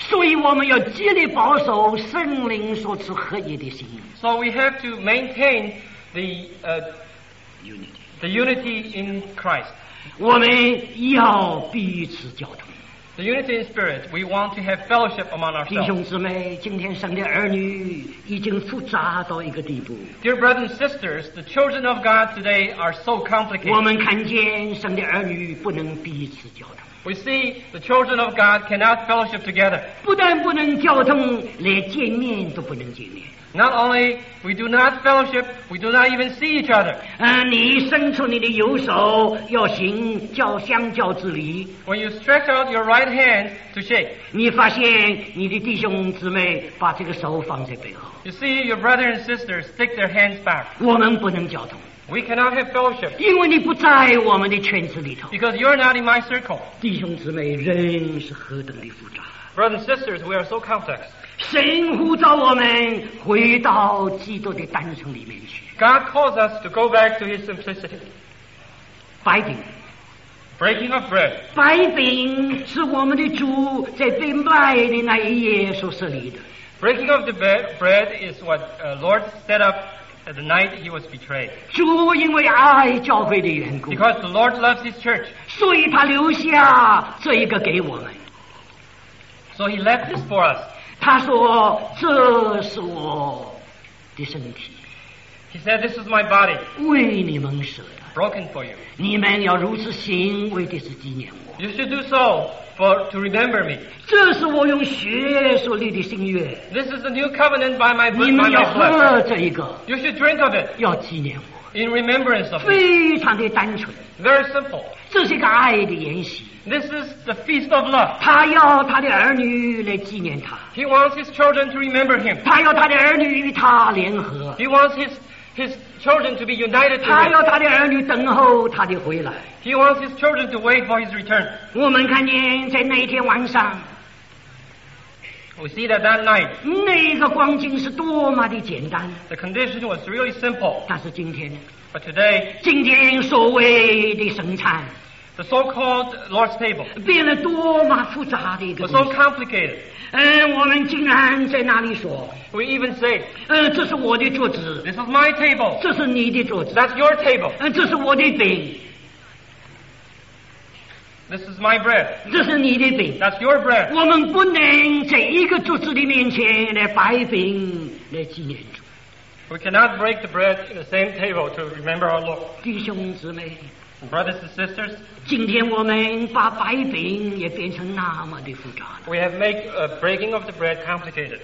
所以我们要极力保守圣灵所赐合一的心。 So we have to maintain the uh, unity. the unity in Christ. 我们要彼此交通。 The unity in spirit. We want to have fellowship among 弟 ourselves. 兄姊妹，今天生的儿女已经复杂到一个地步。 Dear brothers and sisters, the children of God today are so 我 complicated. 们看见生的儿女不能彼此交通， We see the children of God cannot fellowship together. 不但不能交通，连见面都不能见面。 Not only we do not fellowship, we do not even see each other. 嗯，你伸出你的右手，要行交相交之礼。 When you stretch out your right hand to shake, 你发现你的弟兄姊妹把这个手放在背后， you see your brother and sister stick their hands back. 我们不能交通， We cannot have fellowship 因为你不在我们的圈子里头。 because you're not in my circle. 弟兄姊妹，人是何等的复杂。 Brothers and sisters, we are so complex. 神呼召我们回到基督的单纯里面去。 God calls us to go back to His simplicity. 白饼， Breaking of bread. 白饼是我们的主在被卖的那一夜所设立的。 Breaking of the be- bread is what uh, Lord set up at the night He was betrayed. 主因为爱教会的缘故， Because the Lord loves His church, 所以他留下这一个给我们。 so He left this for us. 他说：“这是我的身体， He said, "This is my body, 为你们舍的。 broken for you. 你们要如此行，为的是纪念我。 You should do so for to remember me. 这是我用血所立的新约， This is the new covenant by my 你 by 们要 my 喝 blood. 这一个， You should drink of it 要纪念我。 in remembrance of me." 非常的单纯， Very simple. 这是一个爱的筵席。 This is the feast of love. 他要他的儿女来纪念他， He wants His children to remember Him. 他要他的儿女与他联合， He wants His His children to be united to 他 Him. 要他的儿女等候他的回来。 He wants His children to wait for His return. 我们看见在那一天晚上， We see that that night 那个光景是多么的简单， the condition was really simple. 但是今天， But today, 今天所谓的生产 the so-called Lord's table 变得多么复杂的一个 was 东 so 西。 complicated. 嗯，我们竟然在那里说， We even say, 嗯，这是我的桌子， "This is my table. 这是你的桌子， That's your table. 嗯，这是我的饼， This is my bread. 这是你的饼。 That's your bread." 我们不能在一个桌子的面前来摆饼来纪念主。 We cannot break the bread in the same table to remember our Lord. 弟兄姊妹， Brothers and sisters, 今天我们把摆饼也变成那么的复杂了。 we have made uh, breaking of the bread complicated.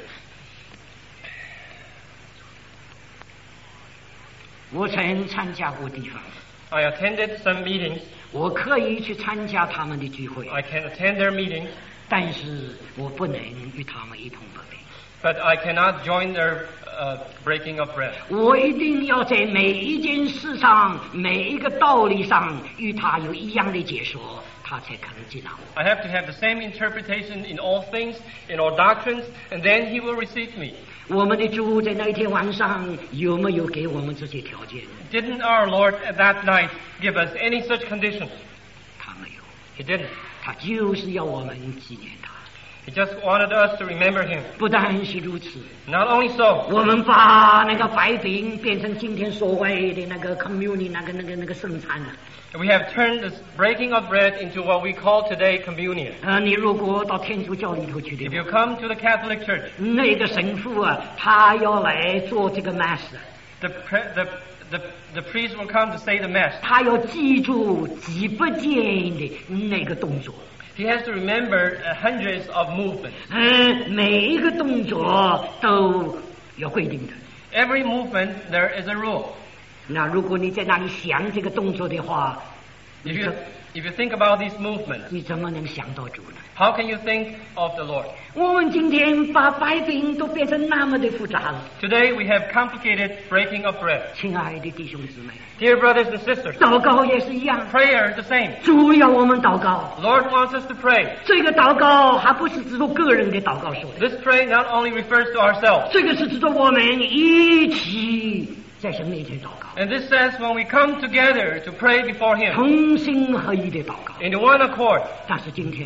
我曾参加过地方， I attended some meetings. 我可以去参加他们的聚会， I can attend their meetings, 但是我不能与他们一同摆饼。 but I cannot join their uh, breaking of bread. 我一定要在每一件事上、每一个道理上与他有一样的解说，他才可能接纳我。 I have to have the same interpretation in all things, in all doctrines, and then He will receive me. 我们的主在那一天晚上有没有给我们这些条件？ Didn't our Lord at that night give us any such condition? 他没有， He didn't. 他就是要我们纪念他。 He just wanted us to remember Him. 不但是如此， Not only so, 我们把那个白饼变成今天所谓的那个 communion 那个那个那个圣餐了。 we have turned this breaking of bread into what we call today communion. 呃，你如果到天主教里头去 If 的 you 话， come to the Catholic Church, 那个神父啊，他要来做这个 mass， the, pre- the, the, the priest will come to say the Mass. 他要记住几百件的那个动作。 He has to remember uh, hundreds of movements. 嗯，每一个动作都有规定的。 Every movement, there is a rule. 那如果你在那里想这个动作的话， If you, if you think about these movements, 你怎么能想到主呢？ how can you think of the Lord? 我们今天把白饼都变成那么的复杂了， Today we have complicated breaking of bread. 亲爱的弟兄姊妹， Dear brothers and sisters, 祷告也是一样， prayer is the same. 主要我们祷告。 Lord wants us to pray. 这个祷告还不是指着个人的祷告说的， This pray not only refers to ourselves. 这个是指着我们一起在神面前祷告， And this says when we come together to pray before Him 同心合一的祷告。 in one accord. 但是今天，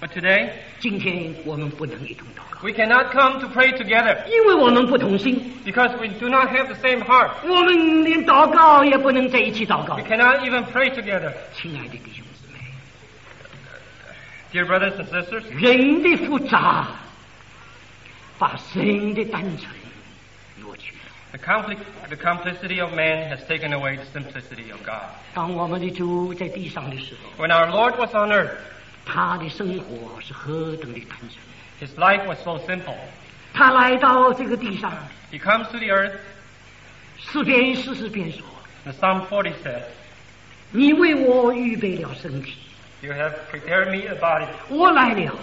But today, 今天我们不能一同祷告， we cannot come to pray together 因为我们不同心， because we do not have the same heart. 我们连祷告也不能在一起祷告 We。cannot even pray together. 亲爱的弟兄姊妹， Dear brothers and sisters, 人的复杂把神的单纯挪去了。 the, compli- the complicity of man has taken away the simplicity of God. 当我们的主在地上的时候， When our Lord was on earth, 他的生活是何等的单纯。 his life was so simple. 他来到这个地上， He comes to the earth, 诗篇四十篇说 and Psalm forty says, 你为我预备了身体， You have prepared me a body. 我来了，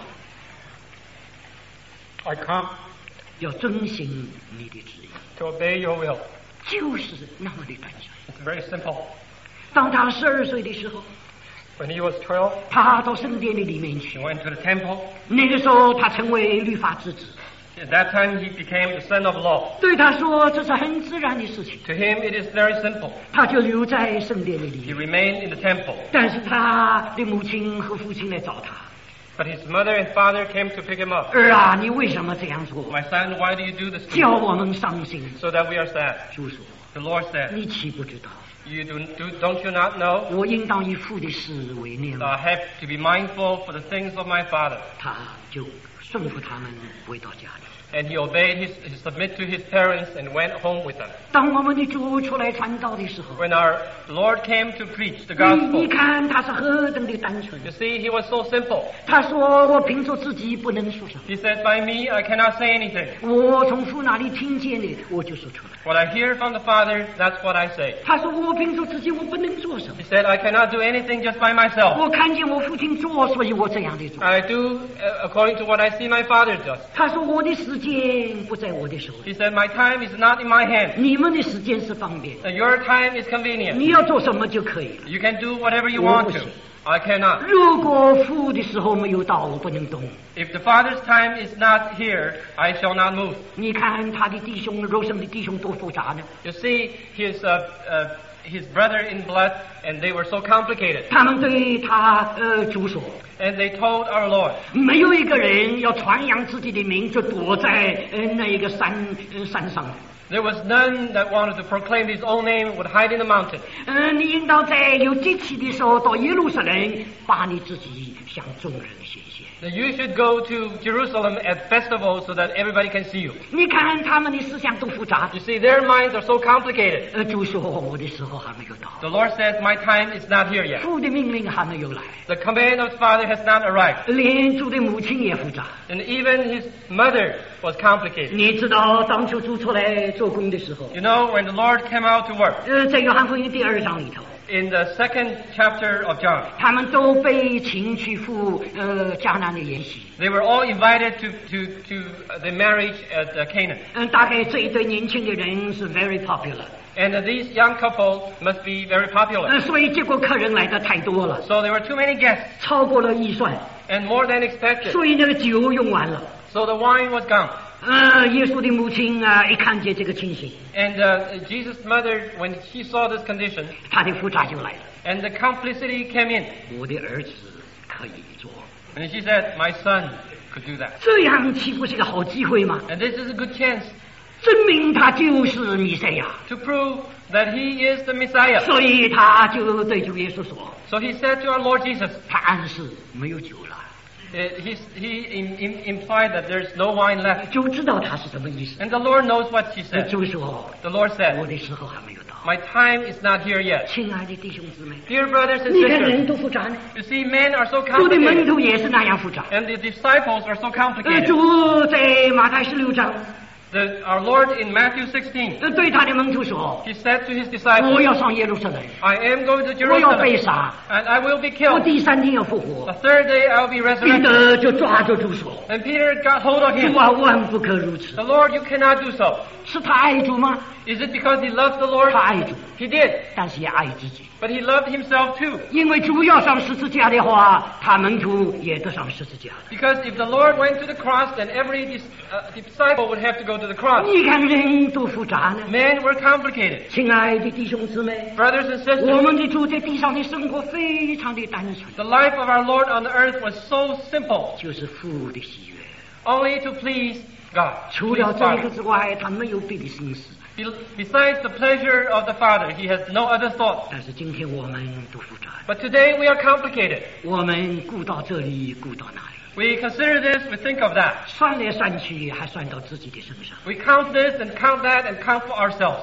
I come 要遵行你的旨意， to obey your will. 就是那么的单纯。 It's very simple. 当他十二岁的时候， When he was twelve, 他到圣殿的里面 he 去， went to the temple. 那个时候他成为律法之子， At that time, he became the son of law. 对他说这是很自然的事情， To him, it is very simple. 他就留在圣殿的里 He 面。 remained in the temple. 但是他的母亲和父亲来找他， But his mother and father came to pick him up. 儿啊，你为什么这样做？ My son, why do you do this to 叫 me? 我们伤心。 So that we are sad. 主说 The Lord：“ said, 你岂不知道， You do, do, don't you not know 我应当以父的事为念 that I 吗 have to be mindful for the things of my father?？” 他就顺服他们，回到家里。 And he obeyed his, he submitted to his parents and went home with them. 当我们的主出来传道的时候， When our Lord came to preach the 你你 gospel, 看他是何等的单纯。 you see, he was so simple. 他说：“我凭着自己不能说什么， He said, By me, I cannot say anything. 我从父那里听见的，我就说出来。 What I hear from the Father, that's what I say. ” 他说：“我凭着自己，我不能做什么 He。said, I cannot do anything just by myself. 我看见我父亲做，所以我这样的做。 I do uh, according to what I see my Father does. ” 他说：“我的时间不在我的手里， He said, My time is not in my hand. 你们的时间是方便， Uh, Your time is convenient. 你要做什么就可以了。 You can do whatever you 我 want 不 to. 行。 I cannot. 如果父的时候没有到，我不能动。 If the Father's time is not here, I shall not move. 你看他的弟兄，肉身的弟兄多复杂呢。 You see, his uh, uh, his brother in blood, and they were so complicated. 他们对他呃主说， And they told our Lord, 没有一个人要传扬自己的名，就躲在呃那一个山呃山上。 there was none that wanted to proclaim his own name would hide in the mountain. 嗯，你应当在有节期的时候到耶路撒冷，把你自己向众人显现。 That you should go to Jerusalem at festivals so that everybody can see you. 你看他们的思想都复杂。 You see, their minds are so complicated. 呃，主说我的时候还没有到， The Lord says, My time is not here yet. 父的命令还没有来， The command of the Father has not arrived. 连主的母亲也复杂。 And even his mother was complicated. 你知道当初主出来做工的时候， You know, when the Lord came out to work, 呃，在约翰福音第二章里头， in the second chapter of John, 他们都被请去赴呃迦南的宴席。 they were all invited to, to, to the marriage at uh, Canaan. 嗯，大概这一对年轻的人是 very popular， And uh, these young couple must be very popular. 呃，所以结果客人来的太多了， So there were too many guests 超过了预算， and more than expected. 所以那个酒用完了。 So the wine was gone. 呃，耶稣的母亲啊，一看见这个情形， And uh, Jesus' mother, when she saw this condition, 她的复杂就来了。 and the complicity came in, 我的儿子可以做， and she said, My son could do that. 这样岂不是个好机会吗？ And this is a good chance 证明他就是弥赛亚。 to prove that he is the Messiah. 所以他就对主耶稣说， So he said to our Lord Jesus, 他暗示没有酒了， uh, he, he im- im- implied that there's no wine left. 就知道他是什么意思。 And the Lord knows what he 那 said. 就说 The Lord 我 said, 的时候还没有到。 My time is not here yet. 亲爱的弟兄姊妹， Dear brothers and 你看人 sisters, 多复杂呢， you see, men are so 主的门 complicated, 徒也是那样复杂。 and the disciples are so 呃， complicated. 主在马太十六章， The, our Lord in Matthew sixteen, 呃，对他的门徒说 he said to his 我 disciples, 要上耶路撒冷， I am going to 我要被 Jerusalem, 杀， and I will be 我 killed. 第三天要复活。 The third day I'll be 彼 resurrected. 得就抓住主说 And Peter got hold of：“ 主 him. 啊，万不可如此。 The Lord, you cannot do so. 是他爱主吗？ Is it because he loves the Lord? 他爱主， He did, 但是也爱自己。 but he loved himself too. 因为主要上十字架的话，他门徒也得上十字架了。 Because if the Lord went to the cross, then every dis- uh, disciple would have to go to the cross. 你看人多复杂呢。 Men were complicated. 亲爱的弟兄姊妹， Brothers and 我 sisters, 们的主在地上的生活非常的单纯， the life of our Lord on the earth was so simple, 就是父的喜悦。 only to please God. 除 please 了这个 Father. 之外，他没有别的心思。 Be- Besides the pleasure of the Father, he has no other thought. 但是今天我们都复杂， But today we are complicated. 我们顾到这里，顾到那里， We consider this, we think of that. 算来算去，还算到自己的身上。 We count this and count that and count for ourselves.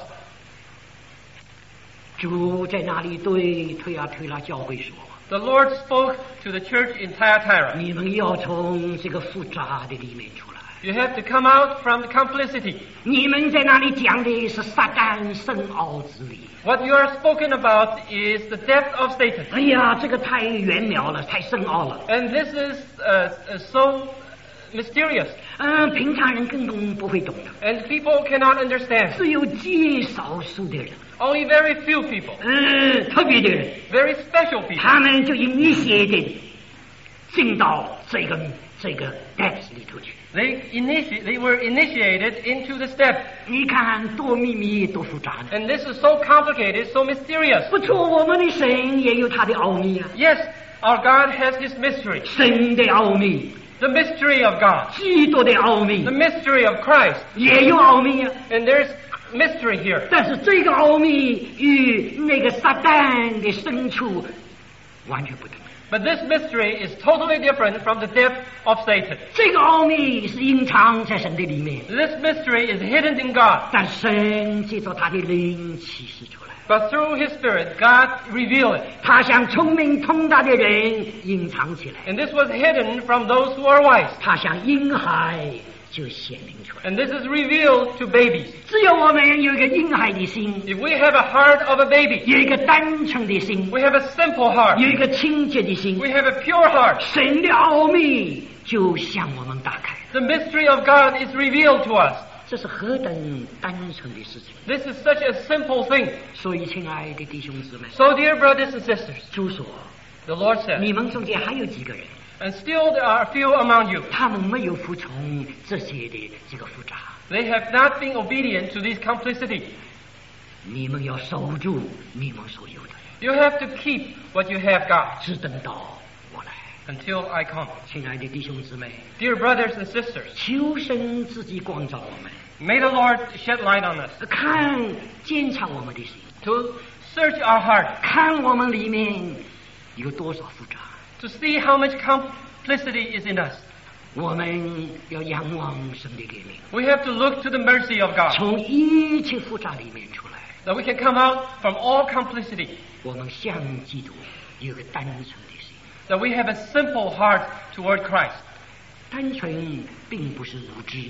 主在那里对推啊推拉教会说 The Lord spoke to the church in：“ Thyatira. 你们要从这个复杂的里面出来。 You have to come out from the complicity. 你们在那里讲的是撒旦深奥之理。 What you are spoken about is the depth of Satan. 哎呀，这个太玄妙了，太深奥了。 And this is uh, uh, so mysterious. 嗯，平常人根本不会懂的， And people cannot understand. 只有极少数的人， Only very few people, 嗯，特别的人， very special people, 他们就有一些的进到这个这个 depth 里头去。 they, initi- they were initiated into the step. 你看多秘密，多复杂呢。 And this is so complicated, so mysterious. 不错，我们的神也有他的奥秘啊， Yes, our God has His mystery. 神的奥秘， The mystery of God. 基督的奥秘 The mystery of Christ. 也有奥秘啊。 And there's mystery here. 但是这个奥秘与那个撒旦的深处完全不同。 But this mystery is totally different from the depth of Satan. 这个奥秘是隐藏在神的里面， This mystery is hidden in God. 但神借着他的灵启示出来。 But through His Spirit, God revealed it. 他向聪明通达的人隐藏起来， And this was hidden from those who are wise. 他向婴孩就显明出来。 And this is revealed to babies. 只有我们有一个婴孩的心， If we have a heart of a baby, 有一个单纯的心， we have a simple heart, 有一个清洁的心， we have a pure heart, 神的奥秘就向我们打开。 the mystery of God is revealed to us. 这是何等单纯的事情！ This is such a simple thing. 所以，亲爱的弟兄姊妹， So, dear brothers and sisters, 主说， the Lord said, 你们中间还有几个人， and still there are a few among you. 他们没有服从这些的这个复杂， They have not been obedient to this complicity. 你们要守住你们所有的， You have to keep what you have got 只等到我来。 until I come. 亲爱的弟兄姊妹， Dear brothers and sisters, 求神自己光照我们， may the Lord shed light on us 看检查我们的心， to search our heart, 看我们里面有多少复杂。 to see how much complicity is in us. 我们要仰望神的怜悯， We have to look to the mercy of God, 从一切复杂里面出来。 that we can come out from all complicity, 我们向基督有个单纯的心， that we have a simple heart toward Christ. 单纯并不是无知。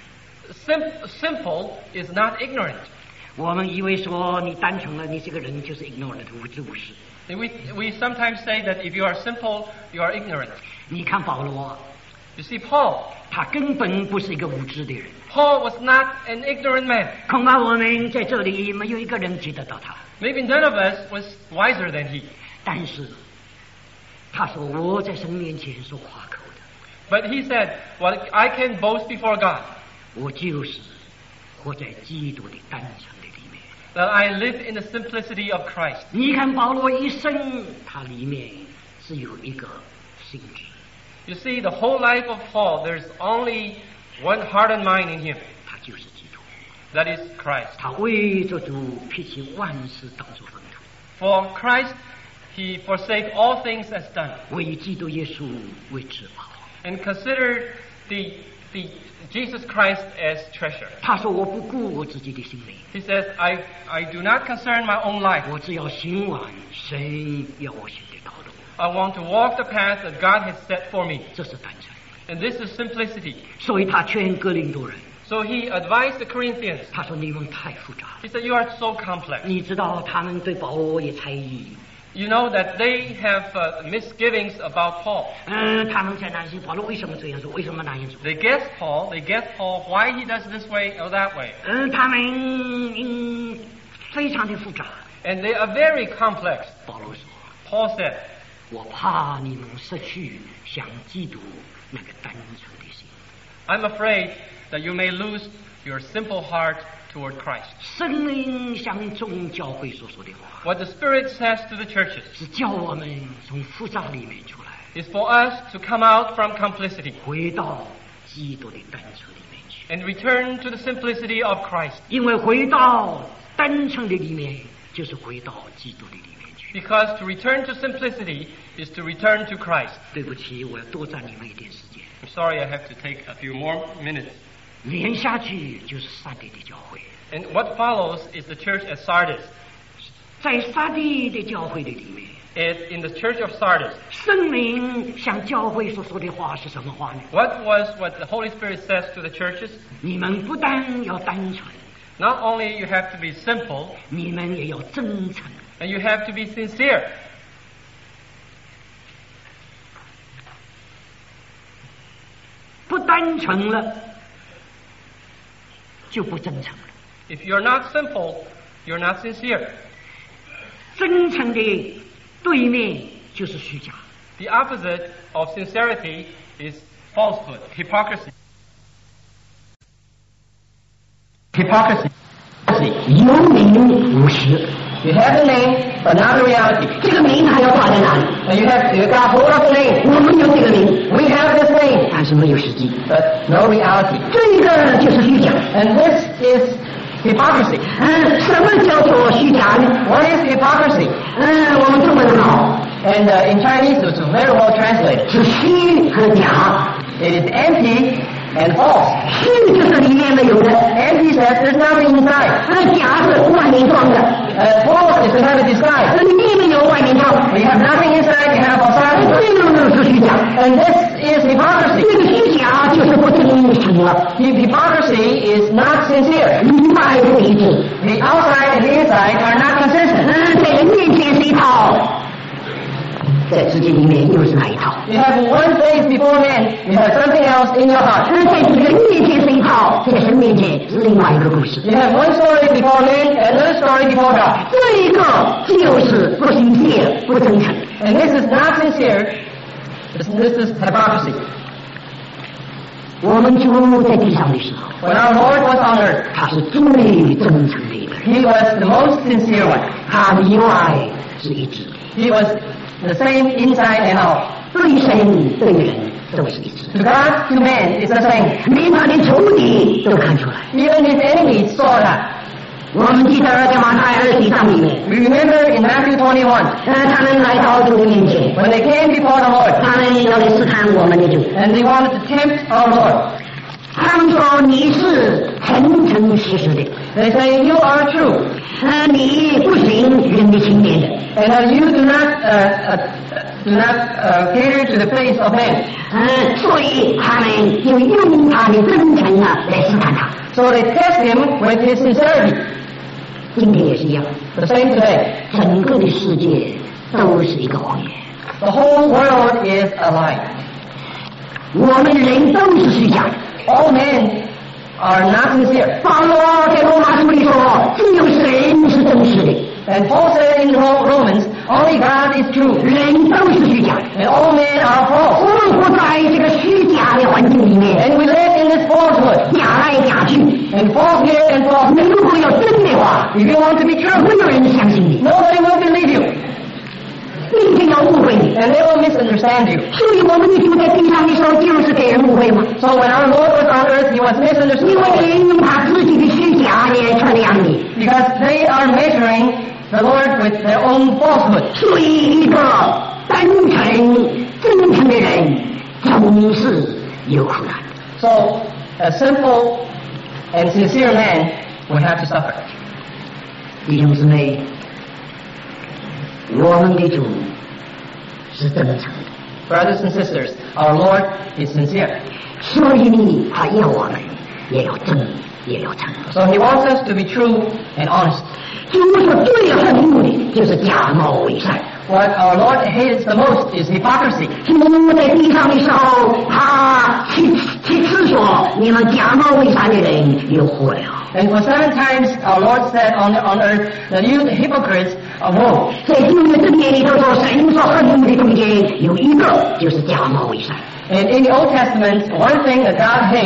Sim- simple is not ignorant. 我们以为说你单纯了，你这个人就是 ignorant 无知无识。 We, we sometimes say that if you are simple, you are ignorant. 你看保罗， You see, Paul, 他根本不是一个无知的人， Paul was not an ignorant man. 恐怕我们在这里没有一个人记得到他。 Maybe none of us was wiser than he. 但是他说我在神面前说夸口的， But he said, "What I can boast before God, 我就是活在基督的单纯的里面。 that I live in the simplicity of Christ." 你看保罗一生，他里面只有一个心智， You see, the whole life of Paul, there's only one heart and mind in him. 他就是基督。 That is Christ. 他为着主撇弃万事当作粪土， For Christ, he forsake all things as done, 为基督耶稣为至宝。 and considered the, the Jesus Christ as treasure. 他说我不顾我自己的性命， He says, I, I do not concern my own life. 我只要行完神要我行的道路。 I want to walk the path that God has set for me. 这是单纯。 And this is simplicity. 所以他劝哥林多人， So he advised the Corinthians. 他说你们太复杂了。 He said, you are so complex. 你知道他们对保罗也猜疑， You know that they have uh, misgivings about Paul. 嗯，他们在担心保罗为什么这样做，为什么那样做？ They guess Paul, they guess Paul why he does this way or that way. 嗯，他们嗯非常的复杂。 And they are very complex. 保罗说， Paul said, 我怕你们失去像基督那个单纯的心。 I'm afraid that you may lose your simple heart toward Christ. 圣灵向众教会所说的话， What the Spirit says to the churches 是叫我们从复杂里面出来， is for us to come out from complicity 回到基督的单纯里面去。 and return to the simplicity of Christ. 因为回到单纯的里面，就是回到基督的里面去。 Because to return to simplicity is to return to Christ. 对不起，我要多占你们一点时间。 I'm sorry I have to take a few more minutes. 连下去就是撒狄的教会， And what follows is the church at Sardis. 在撒狄的教会的里面， It's in the church of Sardis. 圣灵向教会所说的话是什么话呢？ What was what the Holy Spirit says to the churches? 你们不但要单纯， Not only you have to be simple, 你们也要真诚。 and you have to be sincere. 不单纯了，就不真诚了。 If you're not simple, you're not sincere. 真诚的对面就是虚假。 The opposite of sincerity is falsehood, hypocrisy. Hypocrisy. 有名无实。 You have the name, but not the reality. 这个名还要挂在哪里？ And you have you got hold of the name. 我们有这个名， We have this name, 但是没有实际。 but no reality. 这个就是虚假。 And this is hypocrisy. 嗯，什么叫做虚假呢？ What is hypocrisy? 嗯，我们中文很好， And uh, in Chinese, it's very well translated. 是虚和假。 It is empty and false. 虚就是里面没有的， Empty says there's nothing inside. 那假是外面装的， Uh, false is to have a disguise. 里面没有外面装。 We have nothing inside, you have outside. 这个是虚假。 And this is hypocrisy. 这个虚假就是不真诚了， Hy- Hypocrisy is not sincere. 里外不一致。 The outside and the inside are not consistent. 嗯，在人面前是一套，在自己里面又是那一套。 You have one face before men, you have something else in your heart. 嗯，在人面前是一套，在神面前是另外一个故事。 You have one story before men, another story before God. 这个就是不心切、不真诚。 And this is not sincere. This, this is hypocrisy. 我们主在地上的时候， When our Lord was on earth, 他是最真诚的一个人， He was the most sincere one. 他里外是一致的， He was the same inside and out. 对神对人都是一致的， To God, to man, it's the same. 连他的仇敌都看出来。 Even his enemies saw that. 我们记得在马太二十一章里面， We remember in Matthew twenty-one, 呃，他们来到主的面前， when they came before the Lord, 他们要来试探我们的主， and they wanted to tempt our Lord. 他们说你是诚诚实实的， They say, you are true, 呃，你不行人的情面的， and that you do not, uh, uh, do not uh, cater to the face of man. 呃，所以他们就用他的真诚啊来试探他。 So they test him with his sincerity. 今天也是一样， The same today. 整个的世界都是一个谎言， The whole world is a lie. 我们人都是虚假的。 All men are not sincere. 保罗在罗马书里说，只有神是真实的， And Paul said in Ro- Romans, only God is true, 人都是虚假的。 and all men are 我 false. 们活在这个虚假的环境里面， And we live in this falsehood, 假来假去。 and false here and false 你 there. 如果要真的话， If you want to be 没 true, 有人相信你， nobody will believe you, 并且要误会你。 and they will misunderstand you. 所以我们的主在地上的时候，就是给人误会嘛。 So when our Lord was on earth, he was 因 misunderstood 为人用他自己的虚假来传扬你， because they are measuring the Lord with their own falsehood. 所以一个单纯真诚的人总是有苦难。 So a simple and sincere man will have to suffer. 弟兄姊妹，我们的主是真诚的， Brothers and sisters, our Lord is sincere. 所以他要我们也要真，也要诚。 So he wants us to be true and honest. 主所最恨恶的就是假冒伪善。 What our Lord hates the most is hypocrisy. 主在地上的时候，他七七次说：“你们假冒伪善的人有祸了。” And for seven times our Lord said on, on earth that you the hypocrites are woe. 在旧约箴言里头说，神所恨恶的中间有一个就是假冒伪善。 And in the Old Testament, one thing that God hates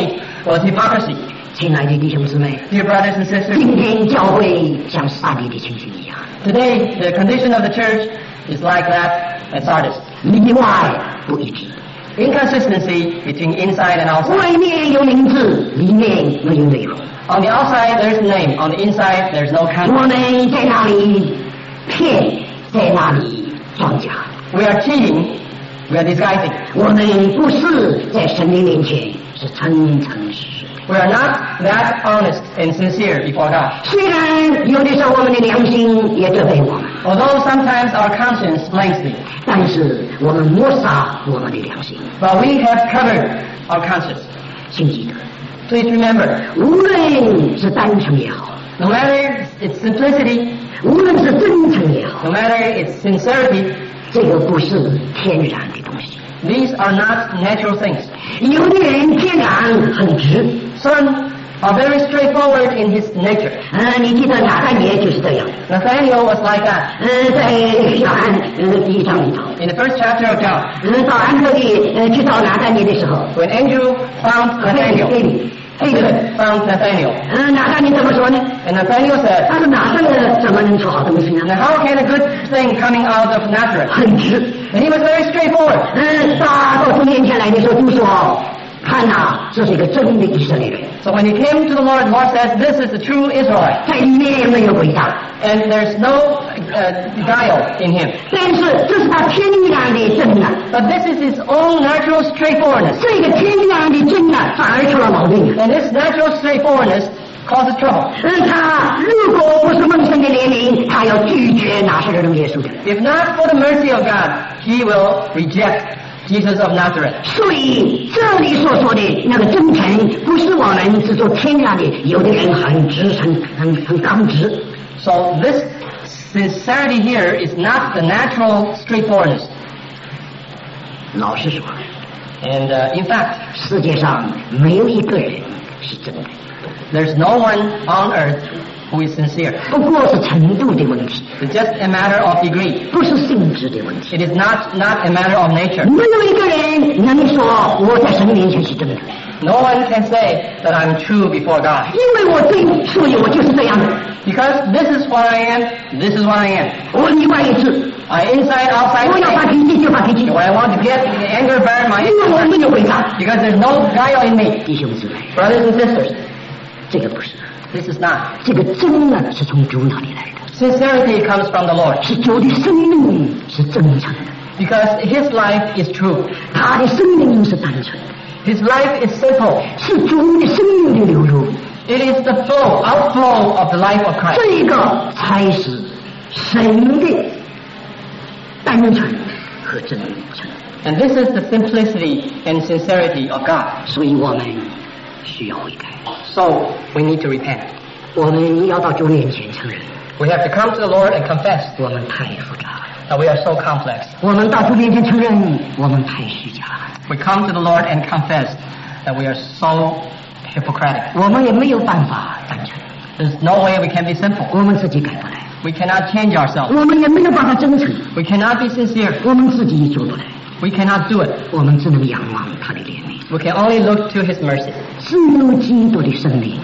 was hypocrisy. 亲爱的弟兄姊妹， Dear brothers and sisters, 今天教会像撒狄的情形一样， today the condition of the church is like that at Sardis. 里外不一致， Inconsistency between inside and outside. 外面有名字，里面没有内容。 On the outside there's a name, on the inside there's no 我 content. 们在那里骗，在那里装假。 We are cheating, we are disguising. 我们不是在神的面前是诚诚实实的。 We are not that honest and sincere before God. 虽然有的时候我们的良心也责备我们， Although sometimes our conscience blames me, 但是我们抹杀我们的良心。 but we have covered our conscience. 请记得， Please remember, 无论是单纯也好， no matter its simplicity, 无论是真诚也好， no matter its sincerity, 这个不是天然的东西。 these are not natural things. 有的人天然很直， Some are very straightforward in his nature. 呃，你记得拿但也就是这样。 Nathaniel was like that. 呃，在小安呃第一章里头， In the first chapter of John, 呃，到安特利呃去找拿但业的时候， when Andrew found 菲利 Nathaniel, 菲利菲利， Philip found Nathaniel, 呃，拿但业怎么说呢？ and Nathaniel said, 他说哪个怎么能出好东西呢？ "Now how can a good thing coming out of Nazareth?" 很直。 And he was very straightforward. 嗯，他到主面前来的时候就说：“看呐、这是一个真的以色列人， So when he came to the Lord, the Lord says, "This is the true Israelite," 在里面没有诡诈。 and there's no uh, guile in him. 但是这是他天然的真呐、 But this is his own natural straightforwardness, 这个天然的真呐、反而出了毛病。 and this natural straightforwardness causes trouble. 嗯，他如果不是蒙神的怜悯，他要拒绝拿撒勒人耶稣的。 If not for the mercy of God, he will reject Jesus of Nazareth. 所以这里所说的那个真诚，不是我们只说天然的，有的人很直，很很很刚直。 So this sincerity here is not the natural straightforwardness. 老实说， And uh, in fact, 世界上没有一个人是真的。 there's no one on earth who is sincere. 不过是程度的问题， It's just a matter of degree. 不是性质的问题。 It is not, not a matter of nature. 没有一个人能说我在神面前是真的， No one can say that I'm true before God. 因为我真，所以我就是这样的。 Because this is what I am, this is what I am. 我里外一致， I inside, outside, 我要发 within. 脾气就发脾气， When I want to get the anger burn my 因为我 inside. 没有诡诈。 Because there's no guile in me. 弟兄姊妹， Brothers and sisters, 这个不是， this is not. 这个真呢是从主那里来的， Sincerity comes from the Lord. 是主的生命是真诚的， Because His life is true. 他的生命是单纯的， His life is simple. 是主的生命的流入， It is the flow, outflow of the life of Christ. 这个才是神的单纯和真诚。 And this is the simplicity and sincerity of God. 所以我们需要悔改， So we need to repent. 我们要到主面前承认， We have to come to the Lord and confess 我们太复杂了。 that we are so complex. 我们到主面前承认，我们太虚假了。 We come to the Lord and confess that we are so hypocritic. 我们也没有办法单纯， There's no way we can be simple. 我们自己改不来， We cannot change ourselves. 我们也没有办法真诚， We cannot be sincere. 我们自己做不来， We cannot do it. 我们只能仰望他的怜悯。 We can only look to His mercy. 只有基督的生命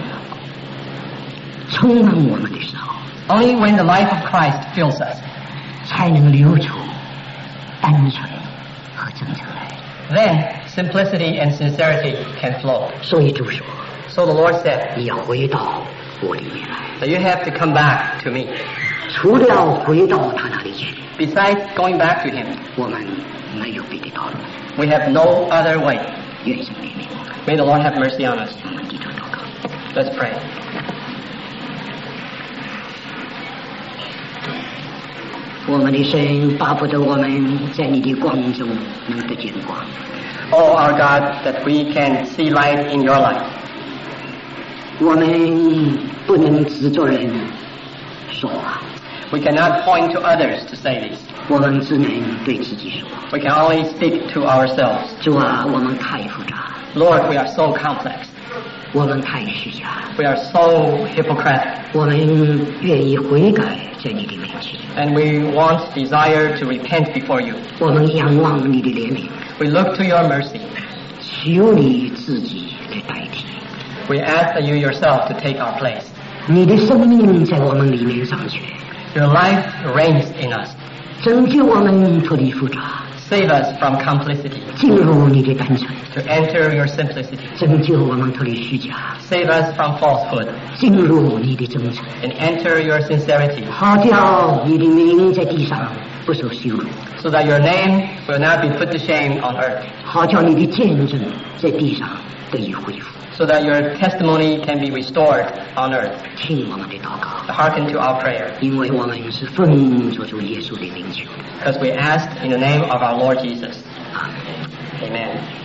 充满我们的时候， Only when the life of Christ fills us, 才能流出单纯和真诚来。 then simplicity and sincerity can flow. 所以主说， So the Lord said 你要回到我里面来， that you have to come back to me. 除了回到他那里去， Besides going back to Him, 我们没有别的道路。 we have no other way. 愿神怜悯我们， May the Lord have mercy on us. 我们低头祷告。 Let's pray. 我们的神巴不得我们在你的光中能得见光。 Oh, our God, that we can see light in your light. 我们不能指着人说话， We cannot point to others to say this. 我们只能对自己说。 We can only speak to ourselves. 主啊，我们太复杂， Lord, we are so complex. 我们太虚假， We are so hypocritic. 我们愿意悔改在你的面前， And we want, desire to repent before you. 我们仰望你的怜悯， We look to your mercy. 求你自己来代替， We ask that you yourself to take our place. 你的生命在我们里面上去， Your life reigns in us. 拯救我们脱离复杂， Save us from complicity, 进入你的单纯， to enter your simplicity. 拯救我们脱离虚假， Save us from falsehood, 进入你的真诚， and enter your sincerity, 好叫你的名在地上不受羞辱， so that your name will not be put to shame on earth, 好叫你的见证在地上得以恢复。 so that your testimony can be restored on earth. 听我们的祷告， Hearken to our prayer, 因为我们是奉主主耶稣的名求的。 because we ask in the name of our Lord Jesus. 阿门。 Amen.